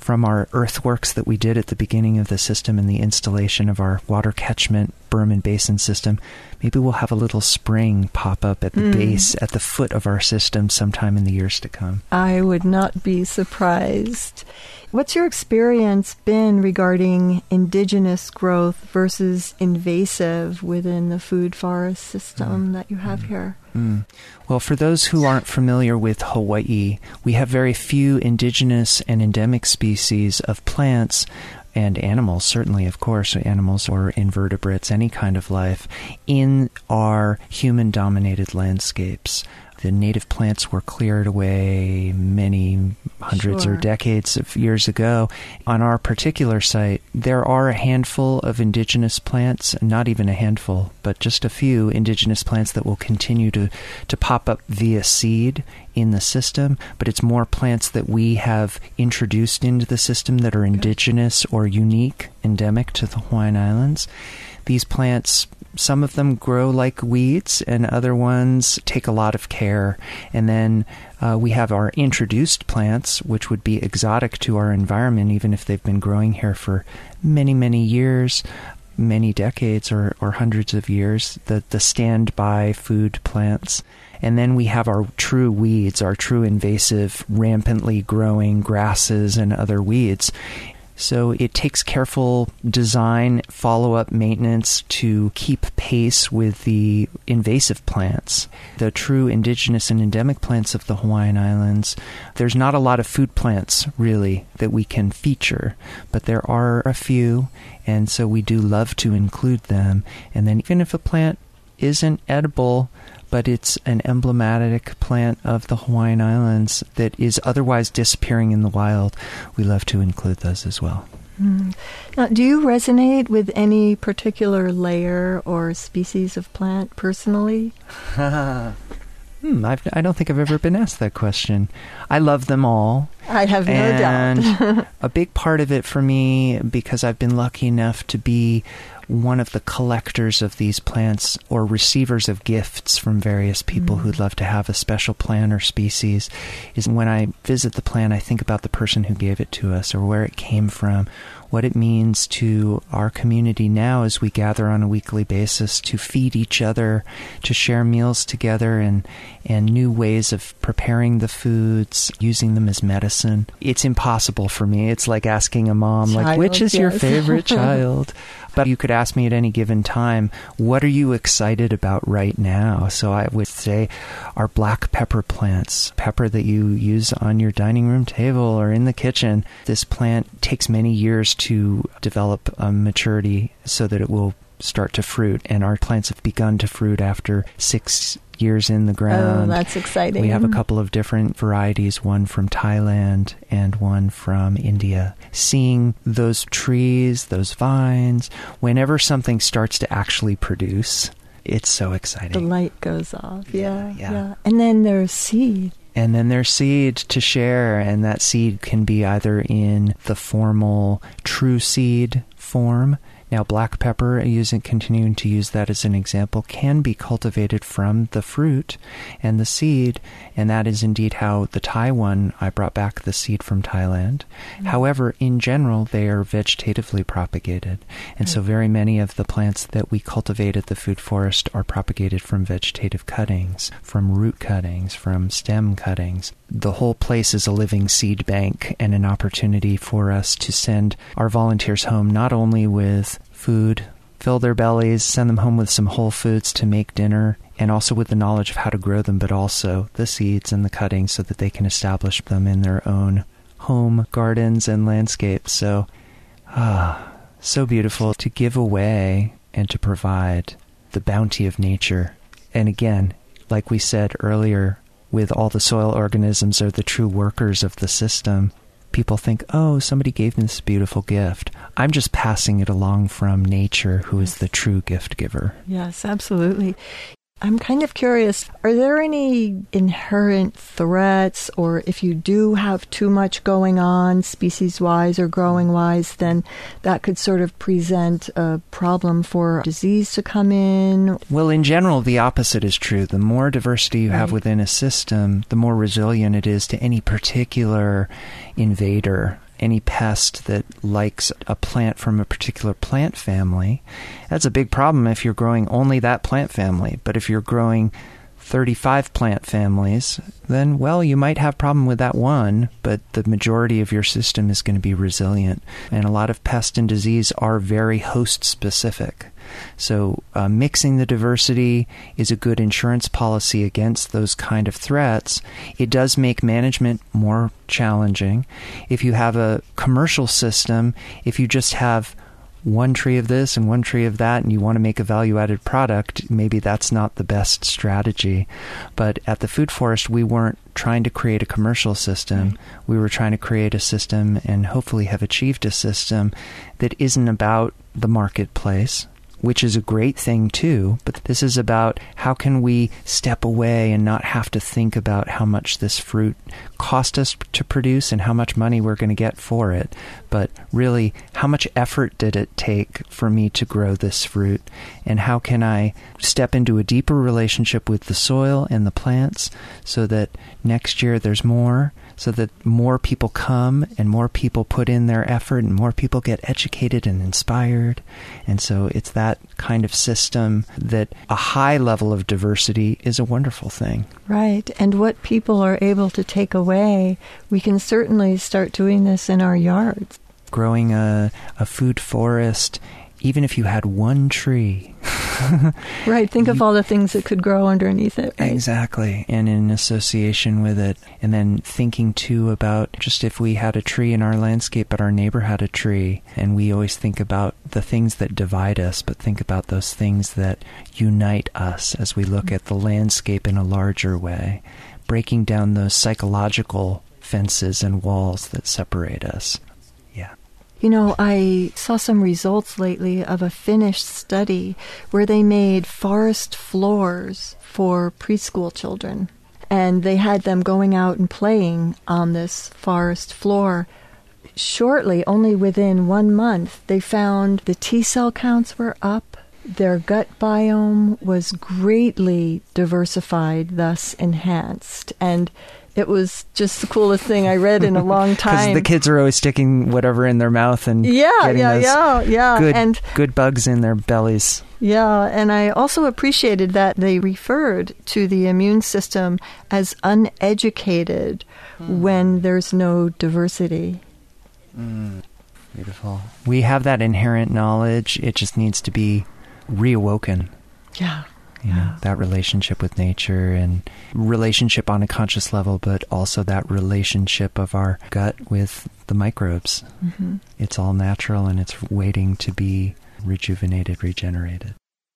from our earthworks that we did at the beginning of the system and the installation of our water catchment berm and basin system, maybe we'll have a little spring pop up at the mm. base, at the foot of our system sometime in the years to come. I would not be surprised. What's your experience been regarding indigenous growth versus invasive within the food forest system mm. that you have mm. here? Mm. Well, for those who aren't familiar with Hawaii, we have very few indigenous and endemic species of plants and animals, certainly, of course, animals or invertebrates, any kind of life, in our human-dominated landscapes. The native plants were cleared away many hundreds sure. or decades of years ago. On our particular site, there are a handful of indigenous plants, not even a handful, but just a few indigenous plants that will continue to, to pop up via seed in the system, but it's more plants that we have introduced into the system that are indigenous or unique, endemic to the Hawaiian Islands. These plants, some of them grow like weeds, and other ones take a lot of care. And then uh, we have our introduced plants, which would be exotic to our environment, even if they've been growing here for many, many years, many decades or, or hundreds of years, the, the standby food plants. And then we have our true weeds, our true invasive, rampantly growing grasses and other weeds. So it takes careful design, follow-up maintenance to keep pace with the invasive plants. The true indigenous and endemic plants of the Hawaiian Islands, there's not a lot of food plants, really, that we can feature, but there are a few, and so we do love to include them. And then even if a plant isn't edible, but it's an emblematic plant of the Hawaiian Islands that is otherwise disappearing in the wild, we love to include those as well. Mm. Now, do you resonate with any particular layer or species of plant personally? hmm, I've, I don't think I've ever been asked that question. I love them all. I have no and doubt. A big part of it for me, because I've been lucky enough to be one of the collectors of these plants or receivers of gifts from various people mm. who'd love to have a special plant or species, is when I visit the plant, I think about the person who gave it to us or where it came from, what it means to our community now as we gather on a weekly basis to feed each other, to share meals together, and, and new ways of preparing the foods, using them as medicine. It's impossible for me. It's like asking a mom, child, like, which is yes. your favorite child? But you could ask me at any given time, what are you excited about right now? So I would say our black pepper plants, pepper that you use on your dining room table or in the kitchen. This plant takes many years to develop a maturity so that it will start to fruit. And our plants have begun to fruit after six years in the ground. Oh, that's exciting. We have a couple of different varieties, one from Thailand and one from India. Seeing those trees, those vines, whenever something starts to actually produce, it's so exciting. The light goes off. Yeah, yeah. yeah. yeah. And then there's seed. And then there's seed to share, and that seed can be either in the formal true seed form. Now, black pepper, using continuing to use that as an example, can be cultivated from the fruit and the seed, and that is indeed how the Thai one, I brought back the seed from Thailand. Mm-hmm. However, in general, they are vegetatively propagated, and mm-hmm. so very many of the plants that we cultivate at the food forest are propagated from vegetative cuttings, from root cuttings, from stem cuttings. The whole place is a living seed bank and an opportunity for us to send our volunteers home not only with food, fill their bellies, send them home with some whole foods to make dinner, and also with the knowledge of how to grow them, but also the seeds and the cuttings so that they can establish them in their own home gardens and landscapes. So, ah, so beautiful to give away and to provide the bounty of nature. And again, like we said earlier, with all the soil organisms are the true workers of the system. People think, oh, somebody gave me this beautiful gift. I'm just passing it along from nature, who is the true gift giver. Yes, absolutely. I'm kind of curious, are there any inherent threats, or if you do have too much going on species-wise or growing-wise, then that could sort of present a problem for disease to come in? Well, in general, the opposite is true. The more diversity you right. have within a system, the more resilient it is to any particular invader. any pest that likes a plant from a particular plant family. That's a big problem if you're growing only that plant family. But if you're growing thirty-five plant families, then, well, you might have a problem with that one, but the majority of your system is going to be resilient. And a lot of pest and disease are very host-specific. So uh, mixing the diversity is a good insurance policy against those kind of threats. It does make management more challenging. If you have a commercial system, if you just have one tree of this and one tree of that, and you want to make a value-added product, maybe that's not the best strategy. But at the Food Forest, we weren't trying to create a commercial system. Right. We were trying to create a system and hopefully have achieved a system that isn't about the marketplace, which is a great thing too, but this is about how can we step away and not have to think about how much this fruit cost us to produce and how much money we're going to get for it, but really how much effort did it take for me to grow this fruit, and how can I step into a deeper relationship with the soil and the plants so that next year there's more, so that more people come and more people put in their effort and more people get educated and inspired. And so it's that kind of system that a high level of diversity is a wonderful thing. Right. And what people are able to take away, we can certainly start doing this in our yards. Growing a, a food forest, even if you had one tree. Right. Think of all the things that could grow underneath it. Right? Exactly. And in association with it. And then thinking too about just if we had a tree in our landscape, but our neighbor had a tree. And we always think about the things that divide us, but think about those things that unite us as we look at the landscape in a larger way. Breaking down those psychological fences and walls that separate us. Yeah. You know, I saw some results lately of a Finnish study where they made forest floors for preschool children. And they had them going out and playing on this forest floor. Shortly, only within one month, they found the T-cell counts were up. Their gut biome was greatly diversified, thus enhanced. And it was just the coolest thing I read in a long time. Because the kids are always sticking whatever in their mouth and yeah, getting yeah, those yeah, yeah. Good, and, good bugs in their bellies. Yeah, and I also appreciated that they referred to the immune system as uneducated mm. when there's no diversity. Mm. Beautiful. We have that inherent knowledge. It just needs to be reawoken. Yeah. You know, that relationship with nature and relationship on a conscious level, but also that relationship of our gut with the microbes. Mm-hmm. It's all natural and it's waiting to be rejuvenated, regenerated.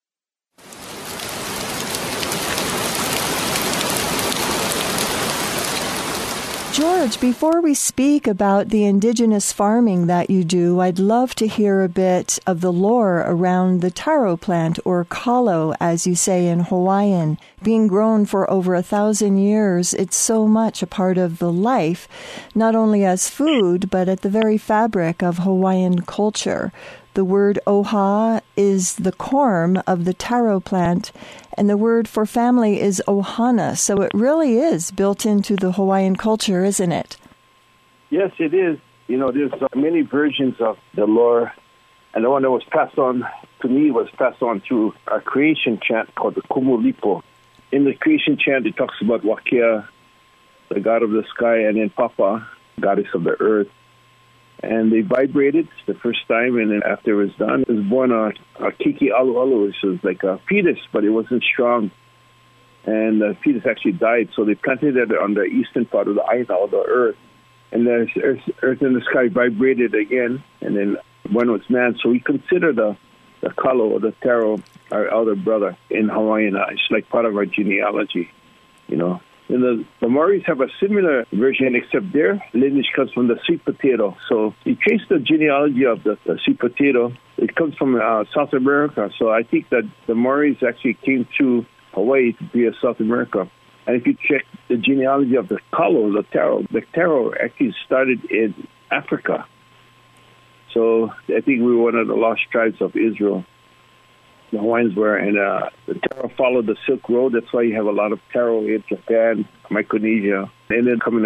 George, before we speak about the indigenous farming that you do, I'd love to hear a bit of the lore around the taro plant, or kalo, as you say in Hawaiian. Being grown for over a thousand years, it's so much a part of the life, not only as food, but at the very fabric of Hawaiian culture. The word oha is the corm of the taro plant, and the word for family is ohana. So it really is built into the Hawaiian culture, isn't it? Yes, it is. You know, there's uh, many versions of the lore, and the one that was passed on to me was passed on through a creation chant called the Kumulipo. In the creation chant, it talks about Wakea, the god of the sky, and then Papa, goddess of the earth. And they vibrated the first time, and then after it was done, it was born a, a Kiki Alu Alu, which was like a fetus, but it wasn't strong. And the fetus actually died, so they planted it on the eastern part of the Aina, the earth. And the earth, earth and the sky vibrated again, and then one was man. So we consider the, the kalo, or the taro, our elder brother in Hawaiian. It's like part of our genealogy, you know. And the, the Maoris have a similar version, except their lineage comes from the sweet potato. So you trace the genealogy of the, the sweet potato. It comes from uh, South America. So I think that the Maoris actually came to Hawaii to be a South America. And if you check the genealogy of the kalo, the taro, the taro actually started in Africa. So I think we were one of the lost tribes of Israel. The Hawaiians were, and uh, the taro followed the Silk Road. That's why you have a lot of taro in Japan, Micronesia, and then coming across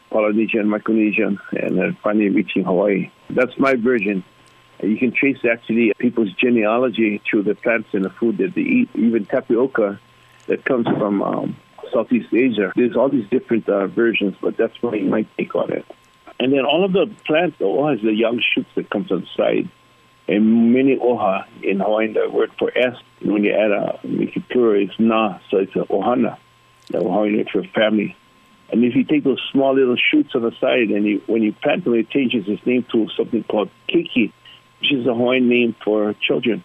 Polynesian, Micronesian, and then finally reaching Hawaii. That's my version. You can trace actually people's genealogy through the plants and the food that they eat, even tapioca that comes from um, Southeast Asia. There's all these different uh, versions, but that's my, my take on it. And then all of the plants, the oha is the young shoots that comes on the side. And many oha in Hawaiian, the word for S, when you add a, make it plural, it's na, so it's a ohana, the Hawaiian word for family. And if you take those small little shoots on the side and you, when you plant them, it changes its name to something called keiki, which is a Hawaiian name for children.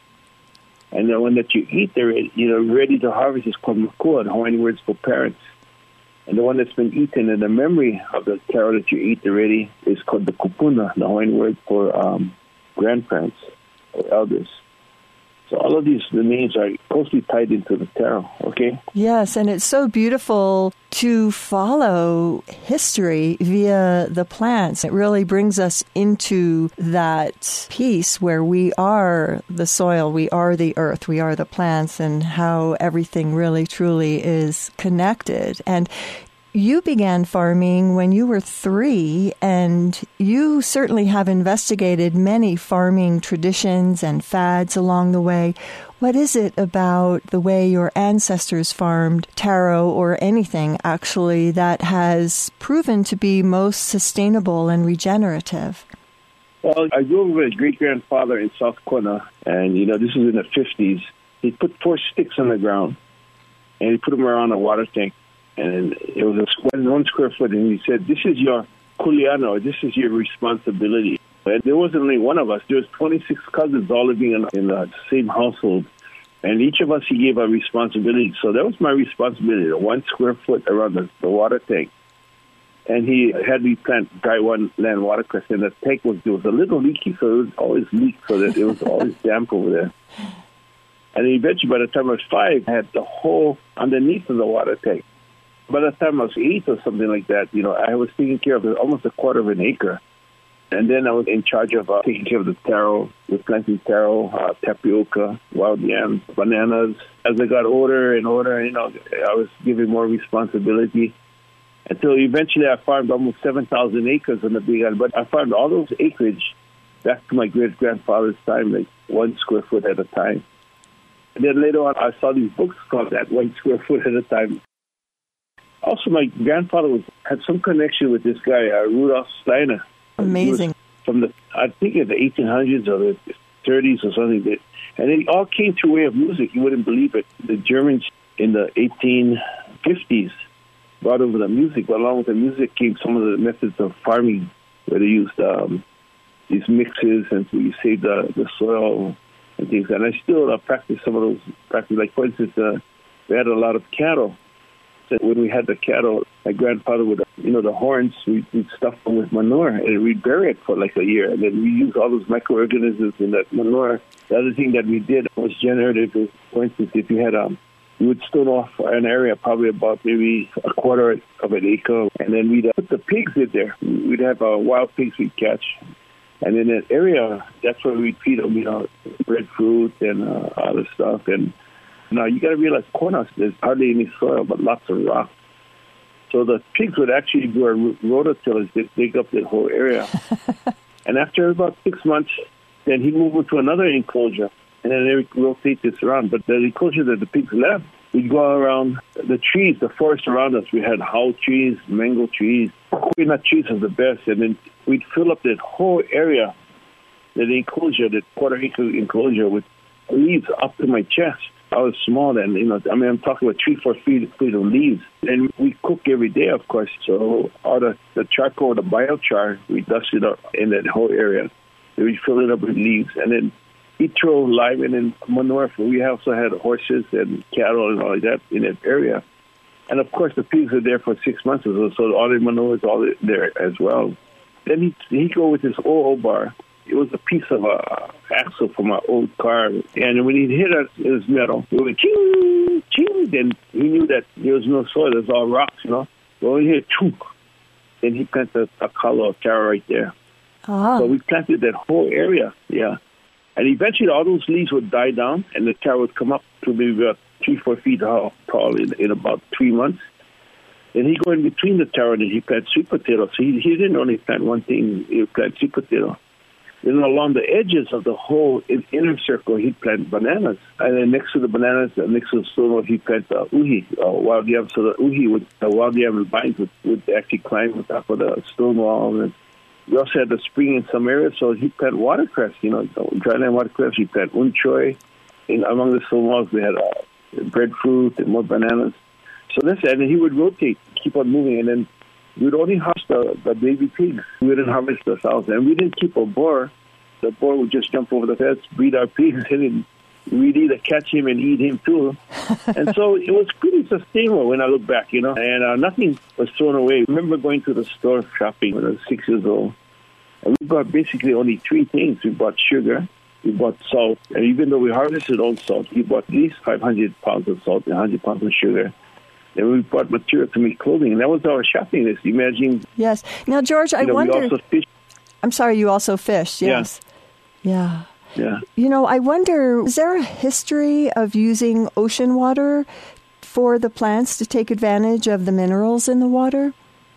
And the one that you eat, they're you know ready to harvest is called makua, the Hawaiian words for parents. And the one that's been eaten in the memory of the taro that you eat already is called the kupuna, the Hawaiian word for um, grandparents or elders. So all of these, the names are closely tied into the taro, okay? Yes, and it's so beautiful to follow history via the plants. It really brings us into that piece where we are the soil, we are the earth, we are the plants, and how everything really, truly is connected. And you began farming when you were three, and you certainly have investigated many farming traditions and fads along the way. What is it about the way your ancestors farmed taro or anything, actually, that has proven to be most sustainable and regenerative? Well, I grew up with a great-grandfather in South Kona, and, you know, this was in the fifties. He put four sticks on the ground, and he put them around a water tank. And it was a one square foot, and he said, this is your kuleana, this is your responsibility. And there wasn't only one of us. There was twenty-six cousins all living in, in the same household. And each of us, he gave a responsibility. So that was my responsibility, the one square foot around the, the water tank. And he had me plant dry one land watercress, and the tank was, there was a little leaky, so it was always leaked, so that it was always damp over there. And eventually, by the time I was five, I had the hole underneath of the water tank. By the time I was eight or something like that, you know, I was taking care of almost a quarter of an acre. And then I was in charge of uh, taking care of the taro, with planting taro, uh, tapioca, wild yams, bananas. As I got older and older, you know, I was given more responsibility. Until eventually I farmed almost seven thousand acres on the Big Island. But I farmed all those acreage back to my great-grandfather's time, like one square foot at a time. And then later on, I saw these books called that, one square foot at a time. Also, my grandfather was, had some connection with this guy, uh, Rudolf Steiner. Amazing. From the, I think, in the eighteen hundreds or the thirties or something. And it all came through way of music. You wouldn't believe it. The Germans in the eighteen fifties brought over the music, but along with the music came some of the methods of farming, where they used um, these mixes and so you save the, the soil and things. And I still uh, practice some of those practices. Like, for instance, uh, we had a lot of cattle. When we had the cattle, my grandfather would, you know, the horns, we'd, we'd stuff them with manure, and we'd bury it for like a year. And then we used all those microorganisms in that manure. The other thing that we did was generative. For instance, if you had, um, we would stone off an area, probably about maybe a quarter of an acre, and then we'd uh, put the pigs in there. We'd have uh, wild pigs we'd catch. And in that area, that's where we'd feed them, you know, breadfruit and uh, other stuff. And now, you got to realize, Kona, there's hardly any soil, but lots of rock. So the pigs would actually do a rototillers to dig up that whole area. And after about six months, then he moved into another enclosure, and then they would rotate this around. But the enclosure that the pigs left, we'd go around the trees, the forest around us. We had hau trees, mango trees. Coconut trees are the best. And then we'd fill up that whole area, that enclosure, that quarter-acre enclosure, with leaves up to my chest. I was small then, you know, I mean, I'm talking about three, four feet, feet of leaves. And we cook every day, of course. So all the, the charcoal, the biochar, we dust it up in that whole area. Then we fill it up with leaves. And then we throw lime and then manure. We also had horses and cattle and all of that in that area. And, of course, the pigs are there for six months or so, so all the manure is all there as well. Then he he go with his O O bar. It was a piece of a axle from an old car. And when he hit it, it was metal. It went ching, ching. Then he knew that there was no soil. It was all rocks, you know. So when he hit chook, then he planted a color of taro right there. Ah. So we planted that whole area, yeah. And eventually all those leaves would die down, and the taro would come up to maybe about three, four feet tall in, in about three months. And he go in between the taro and he plant sweet potato. So he, he didn't only plant one thing, he would plant sweet potato. Then along the edges of the whole inner circle, he'd plant bananas. And then next to the bananas, next to the stone, he'd plant uh, uhi, uh, wild yam. So the uhi, would, the wild yam vines would, would actually climb on top of the stone wall. And we also had the spring in some areas, so he'd plant watercress, you know, dryland watercress. He'd plant unchoy. And among the stone walls, we had uh, breadfruit and more bananas. So that's it. And he would rotate, keep on moving. And then we'd only harvest the, the baby pigs. We didn't harvest the sows. And we didn't keep a boar. The boar would just jump over the fence, breed our pigs, and then we'd either catch him and eat him too. And so it was pretty sustainable when I look back, you know. And uh, nothing was thrown away. I remember going to the store shopping when I was six years old. And we bought basically only three things. We bought sugar, we bought salt. And even though we harvested old salt, we bought at least five hundred pounds of salt and one hundred pounds of sugar. And we bought material to make clothing, and that was our shopping list. Imagine. Yes. Now, George, I you know, wonder. We also fished. I'm sorry, you also fished. Yes. Yeah. yeah. Yeah. You know, I wonder, is there a history of using ocean water for the plants to take advantage of the minerals in the water?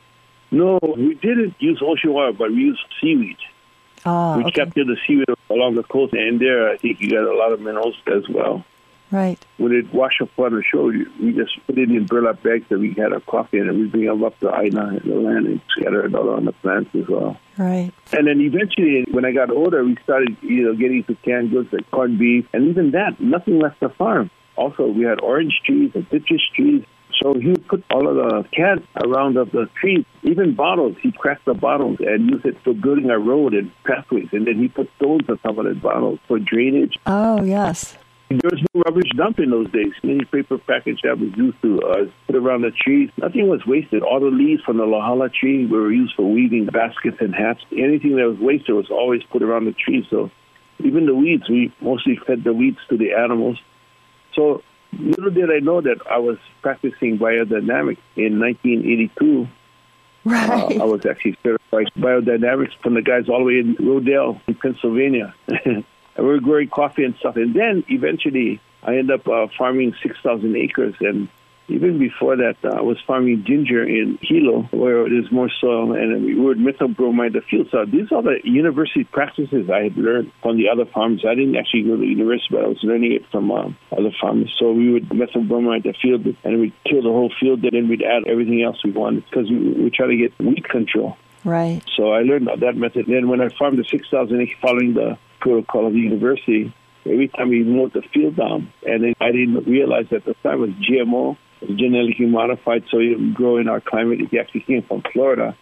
No, we didn't use ocean water, but we used seaweed. Ah, we okay. captured the seaweed along the coast, and there I think you got a lot of minerals as well. Right. When it washed up on the shore, we just put it in burlap bags that we had our coffee in, and we bring them up to Aina and the land and scatter it all on the plants as well. Right. And then eventually, when I got older, we started, you know, getting into canned goods like corned beef, and even that, nothing left the farm. Also, we had orange trees and citrus trees. So he would put all of the cans around of the trees, even bottles. He'd crack the bottles and use it for building a road and pathways. And then he put stones on top of the bottles for drainage. Oh, yes. There was no rubbish dump in those days. Any paper package that was used to uh, put around the trees, nothing was wasted. All the leaves from the lahala tree were used for weaving baskets and hats. Anything that was wasted was always put around the tree. So even the weeds, we mostly fed the weeds to the animals. So little did I know that I was practicing biodynamics in nineteen eighty-two. Right. Uh, I was actually certified biodynamics from the guys all the way in Rodale in Pennsylvania. And we were growing coffee and stuff. And then eventually I ended up uh, farming six thousand acres. And even before that, uh, I was farming ginger in Hilo, where there's more soil, and we would methabromide the field. So these are the university practices I had learned from the other farms. I didn't actually go to university, but I was learning it from uh, other farmers. So we would methabromide the field, and we'd kill the whole field, and then we'd add everything else we wanted, because we, we try to get weed control. Right. So I learned that method. And then when I farmed the six thousand acres following the protocol of the university, every time we mowed the field down, and then I didn't realize at the time it was G M O, it was genetically modified, so it would grow in our climate. It actually came from Florida,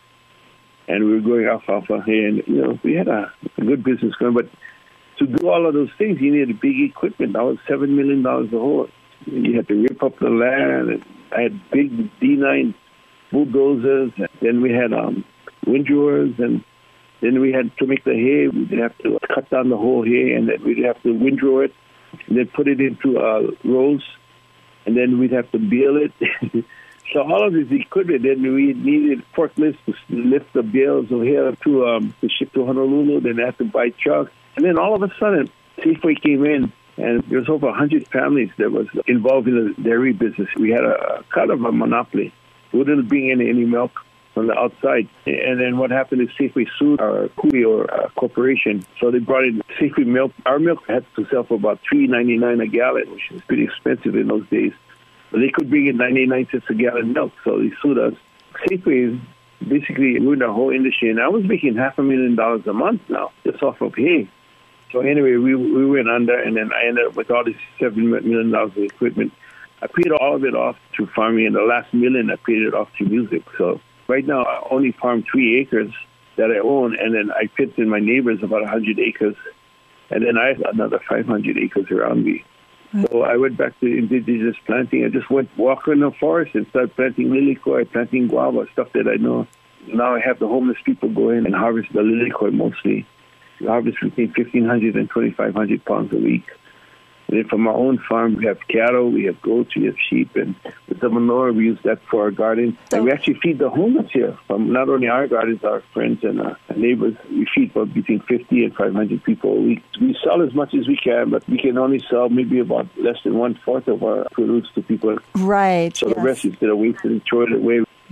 and we were growing alfalfa here, and you know we had a, a good business going. But to do all of those things, you needed big equipment. That was seven million dollars a horse. You had to rip up the land. And I had big D nine bulldozers, and then we had um, windrowers, and then we had to make the hay. We'd have to cut down the whole hay, and then we'd have to windrow it, and then put it into uh, rolls, and then we'd have to bale it. So all of this equipment, then we needed forklifts to lift the bales of hay to, um, to ship to Honolulu. Then I had to buy trucks. And then all of a sudden, Safeway came in, and there was over one hundred families that was involved in the dairy business. We had a, a kind of a monopoly. We wouldn't bring in any milk from the outside. And then what happened is Safeway sued our Kui or uh, corporation. So they brought in Safeway milk. Our milk had to sell for about three ninety-nine a gallon, which is pretty expensive in those days. But they could bring in ninety-nine cents a gallon milk, so they sued us. Safeway basically ruined our whole industry, and I was making half a million dollars a month now, just off of hay. So anyway, we we went under, and then I ended up with all this seven million dollars of equipment. I paid all of it off to farming, and the last million I paid it off to music. So right now, I only farm three acres that I own, and then I pit in my neighbors about one hundred acres, and then I have another five hundred acres around me. Right. So I went back to indigenous planting. I just went walking in the forest and started planting lilikoi, planting guava, stuff that I know. Now I have the homeless people go in and harvest the lilikoi mostly. We harvest between fifteen hundred and twenty-five hundred pounds a week. And then from our own farm, we have cattle, we have goats, we have sheep, and with the manure, we use that for our garden. So, and we actually feed the homeless here from not only our gardens, our friends and our neighbors. We feed for between fifty and five hundred people a week. We sell as much as we can, but we can only sell maybe about less than one-fourth of our produce to people. Right. So yes. the rest is either wasted and throw it away.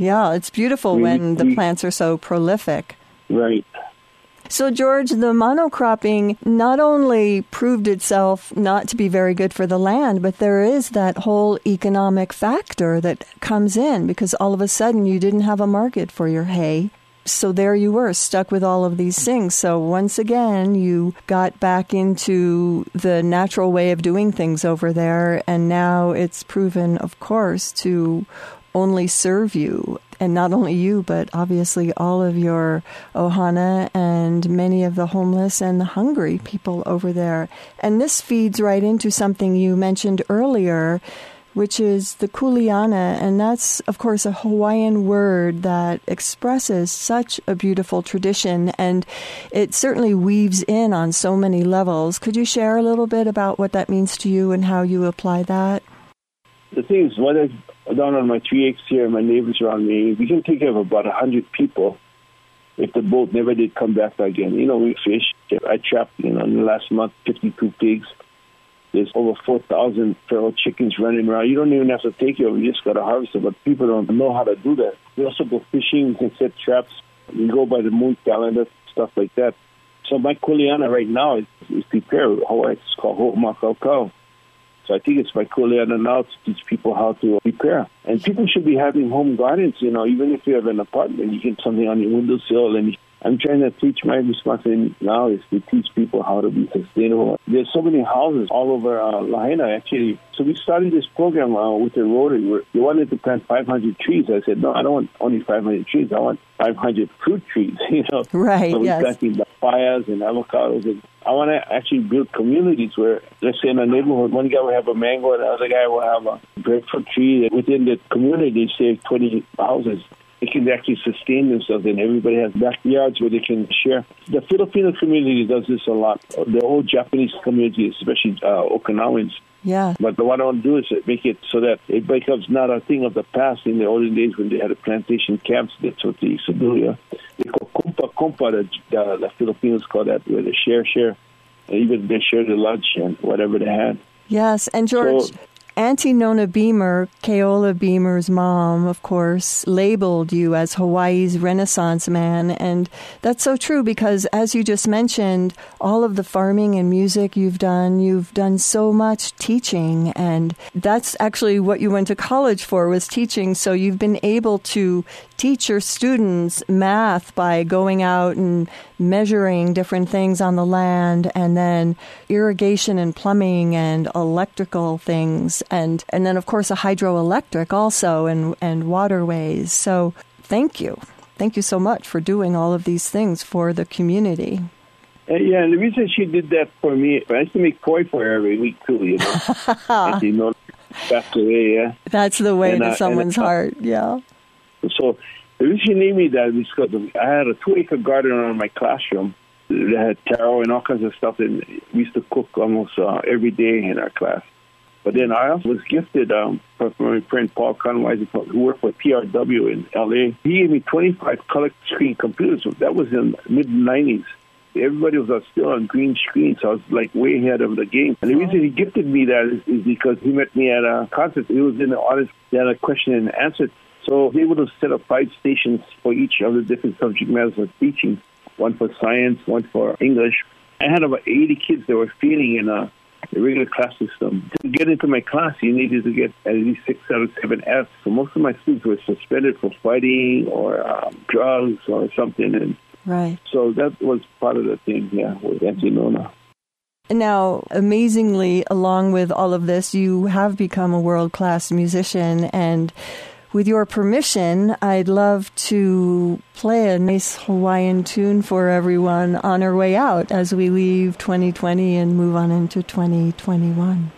Yeah, it's beautiful we, when the we, plants are so prolific. Right. So, George, the monocropping not only proved itself not to be very good for the land, but there is that whole economic factor that comes in because all of a sudden you didn't have a market for your hay. So there you were, stuck with all of these things. So once again, you got back into the natural way of doing things over there, and now it's proven, of course, to only serve you. And not only you, but obviously all of your ohana and many of the homeless and the hungry people over there. And this feeds right into something you mentioned earlier, which is the kuleana. And that's, of course, a Hawaiian word that expresses such a beautiful tradition. And it certainly weaves in on so many levels. Could you share a little bit about what that means to you and how you apply that? The thing is, when I down on my three acres here, my neighbors around me, we can take care of about one hundred people if the boat never did come back again. You know, we fish. I trapped, you know, in the last month, fifty-two pigs. There's over four thousand feral chickens running around. You don't even have to take care of them. You just got to harvest them. But people don't know how to do that. We also go fishing. We can set traps. We go by the moon calendar, stuff like that. So my kuleana right now is, is prepared. Hawaii, it's called ho'omakau. So I think it's my kuleana now to teach people how to prepare. And people should be having home gardens, you know, even if you have an apartment, you can something on your windowsill. And I'm trying to teach, my responsibility now is to teach people how to be sustainable. There's so many houses all over uh, Lahaina, actually. So we started this program uh, with the Rotary. Where they wanted to plant five hundred trees. I said, no, I don't want only five hundred trees. I want five hundred fruit trees, you know. Right, so we're yes. planting papayas and avocados. And I want to actually build communities where, let's say in a neighborhood, one guy will have a mango and the other guy will have a breadfruit tree. Within the community, say twenty houses, they can actually sustain themselves, and everybody has backyards where they can share. The Filipino community does this a lot. The whole Japanese community, especially uh, Okinawans. Yeah. But what I want to do is make it so that it becomes not a thing of the past. In the olden days when they had a plantation camps, that's what they used to do, yeah. They call kumpa kumpa, the, the, the Filipinos call that, where they share, share. And even they share the lunch and whatever they had. Yes, and George... So, Auntie Nona Beamer, Keola Beamer's mom, of course, labeled you as Hawaii's Renaissance man. And that's so true because, as you just mentioned, all of the farming and music you've done, you've done so much teaching. And that's actually what you went to college for, was teaching. So you've been able to teach your students math by going out and measuring different things on the land, and then irrigation and plumbing and electrical things. And and then, of course, a hydroelectric also, and, and waterways. So thank you. Thank you so much for doing all of these things for the community. Uh, yeah, and the reason she did that for me, I used to make poi for her every week, too, you know. You know, passed away, yeah. That's the way and, to uh, someone's and, uh, heart, yeah. So the reason she named me that is because I had a two-acre garden around my classroom. They had taro and all kinds of stuff, and we used to cook almost uh, every day in our class. But then I also was gifted um, from my friend Paul Conway, who worked for P R W in L A. He gave me twenty-five color screen computers. That was in the mid nineties. Everybody was uh, still on green screens, so I was like way ahead of the game. And the reason he gifted me that is, is because he met me at a concert. He was in the audience. They had a question and answer. So he would have set up five stations for each of the different subject matters of teaching. One for science, one for English. I had about eighty kids that were failing in a the regular class system. To get into my class, you needed to get at least six out of seven Fs. So most of my students were suspended for fighting or um, drugs or something. And right. So that was part of the thing, yeah, with Auntie Nona. Now, amazingly, along with all of this, you have become a world-class musician. And with your permission, I'd love to play a nice Hawaiian tune for everyone on our way out as we leave twenty twenty and move on into twenty twenty-one.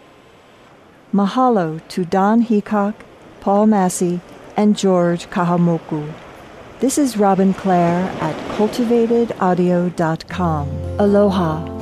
Mahalo to Don Heacock, Paul Massey, and George Kahamoku. This is Robin Clare at cultivated audio dot com. Aloha.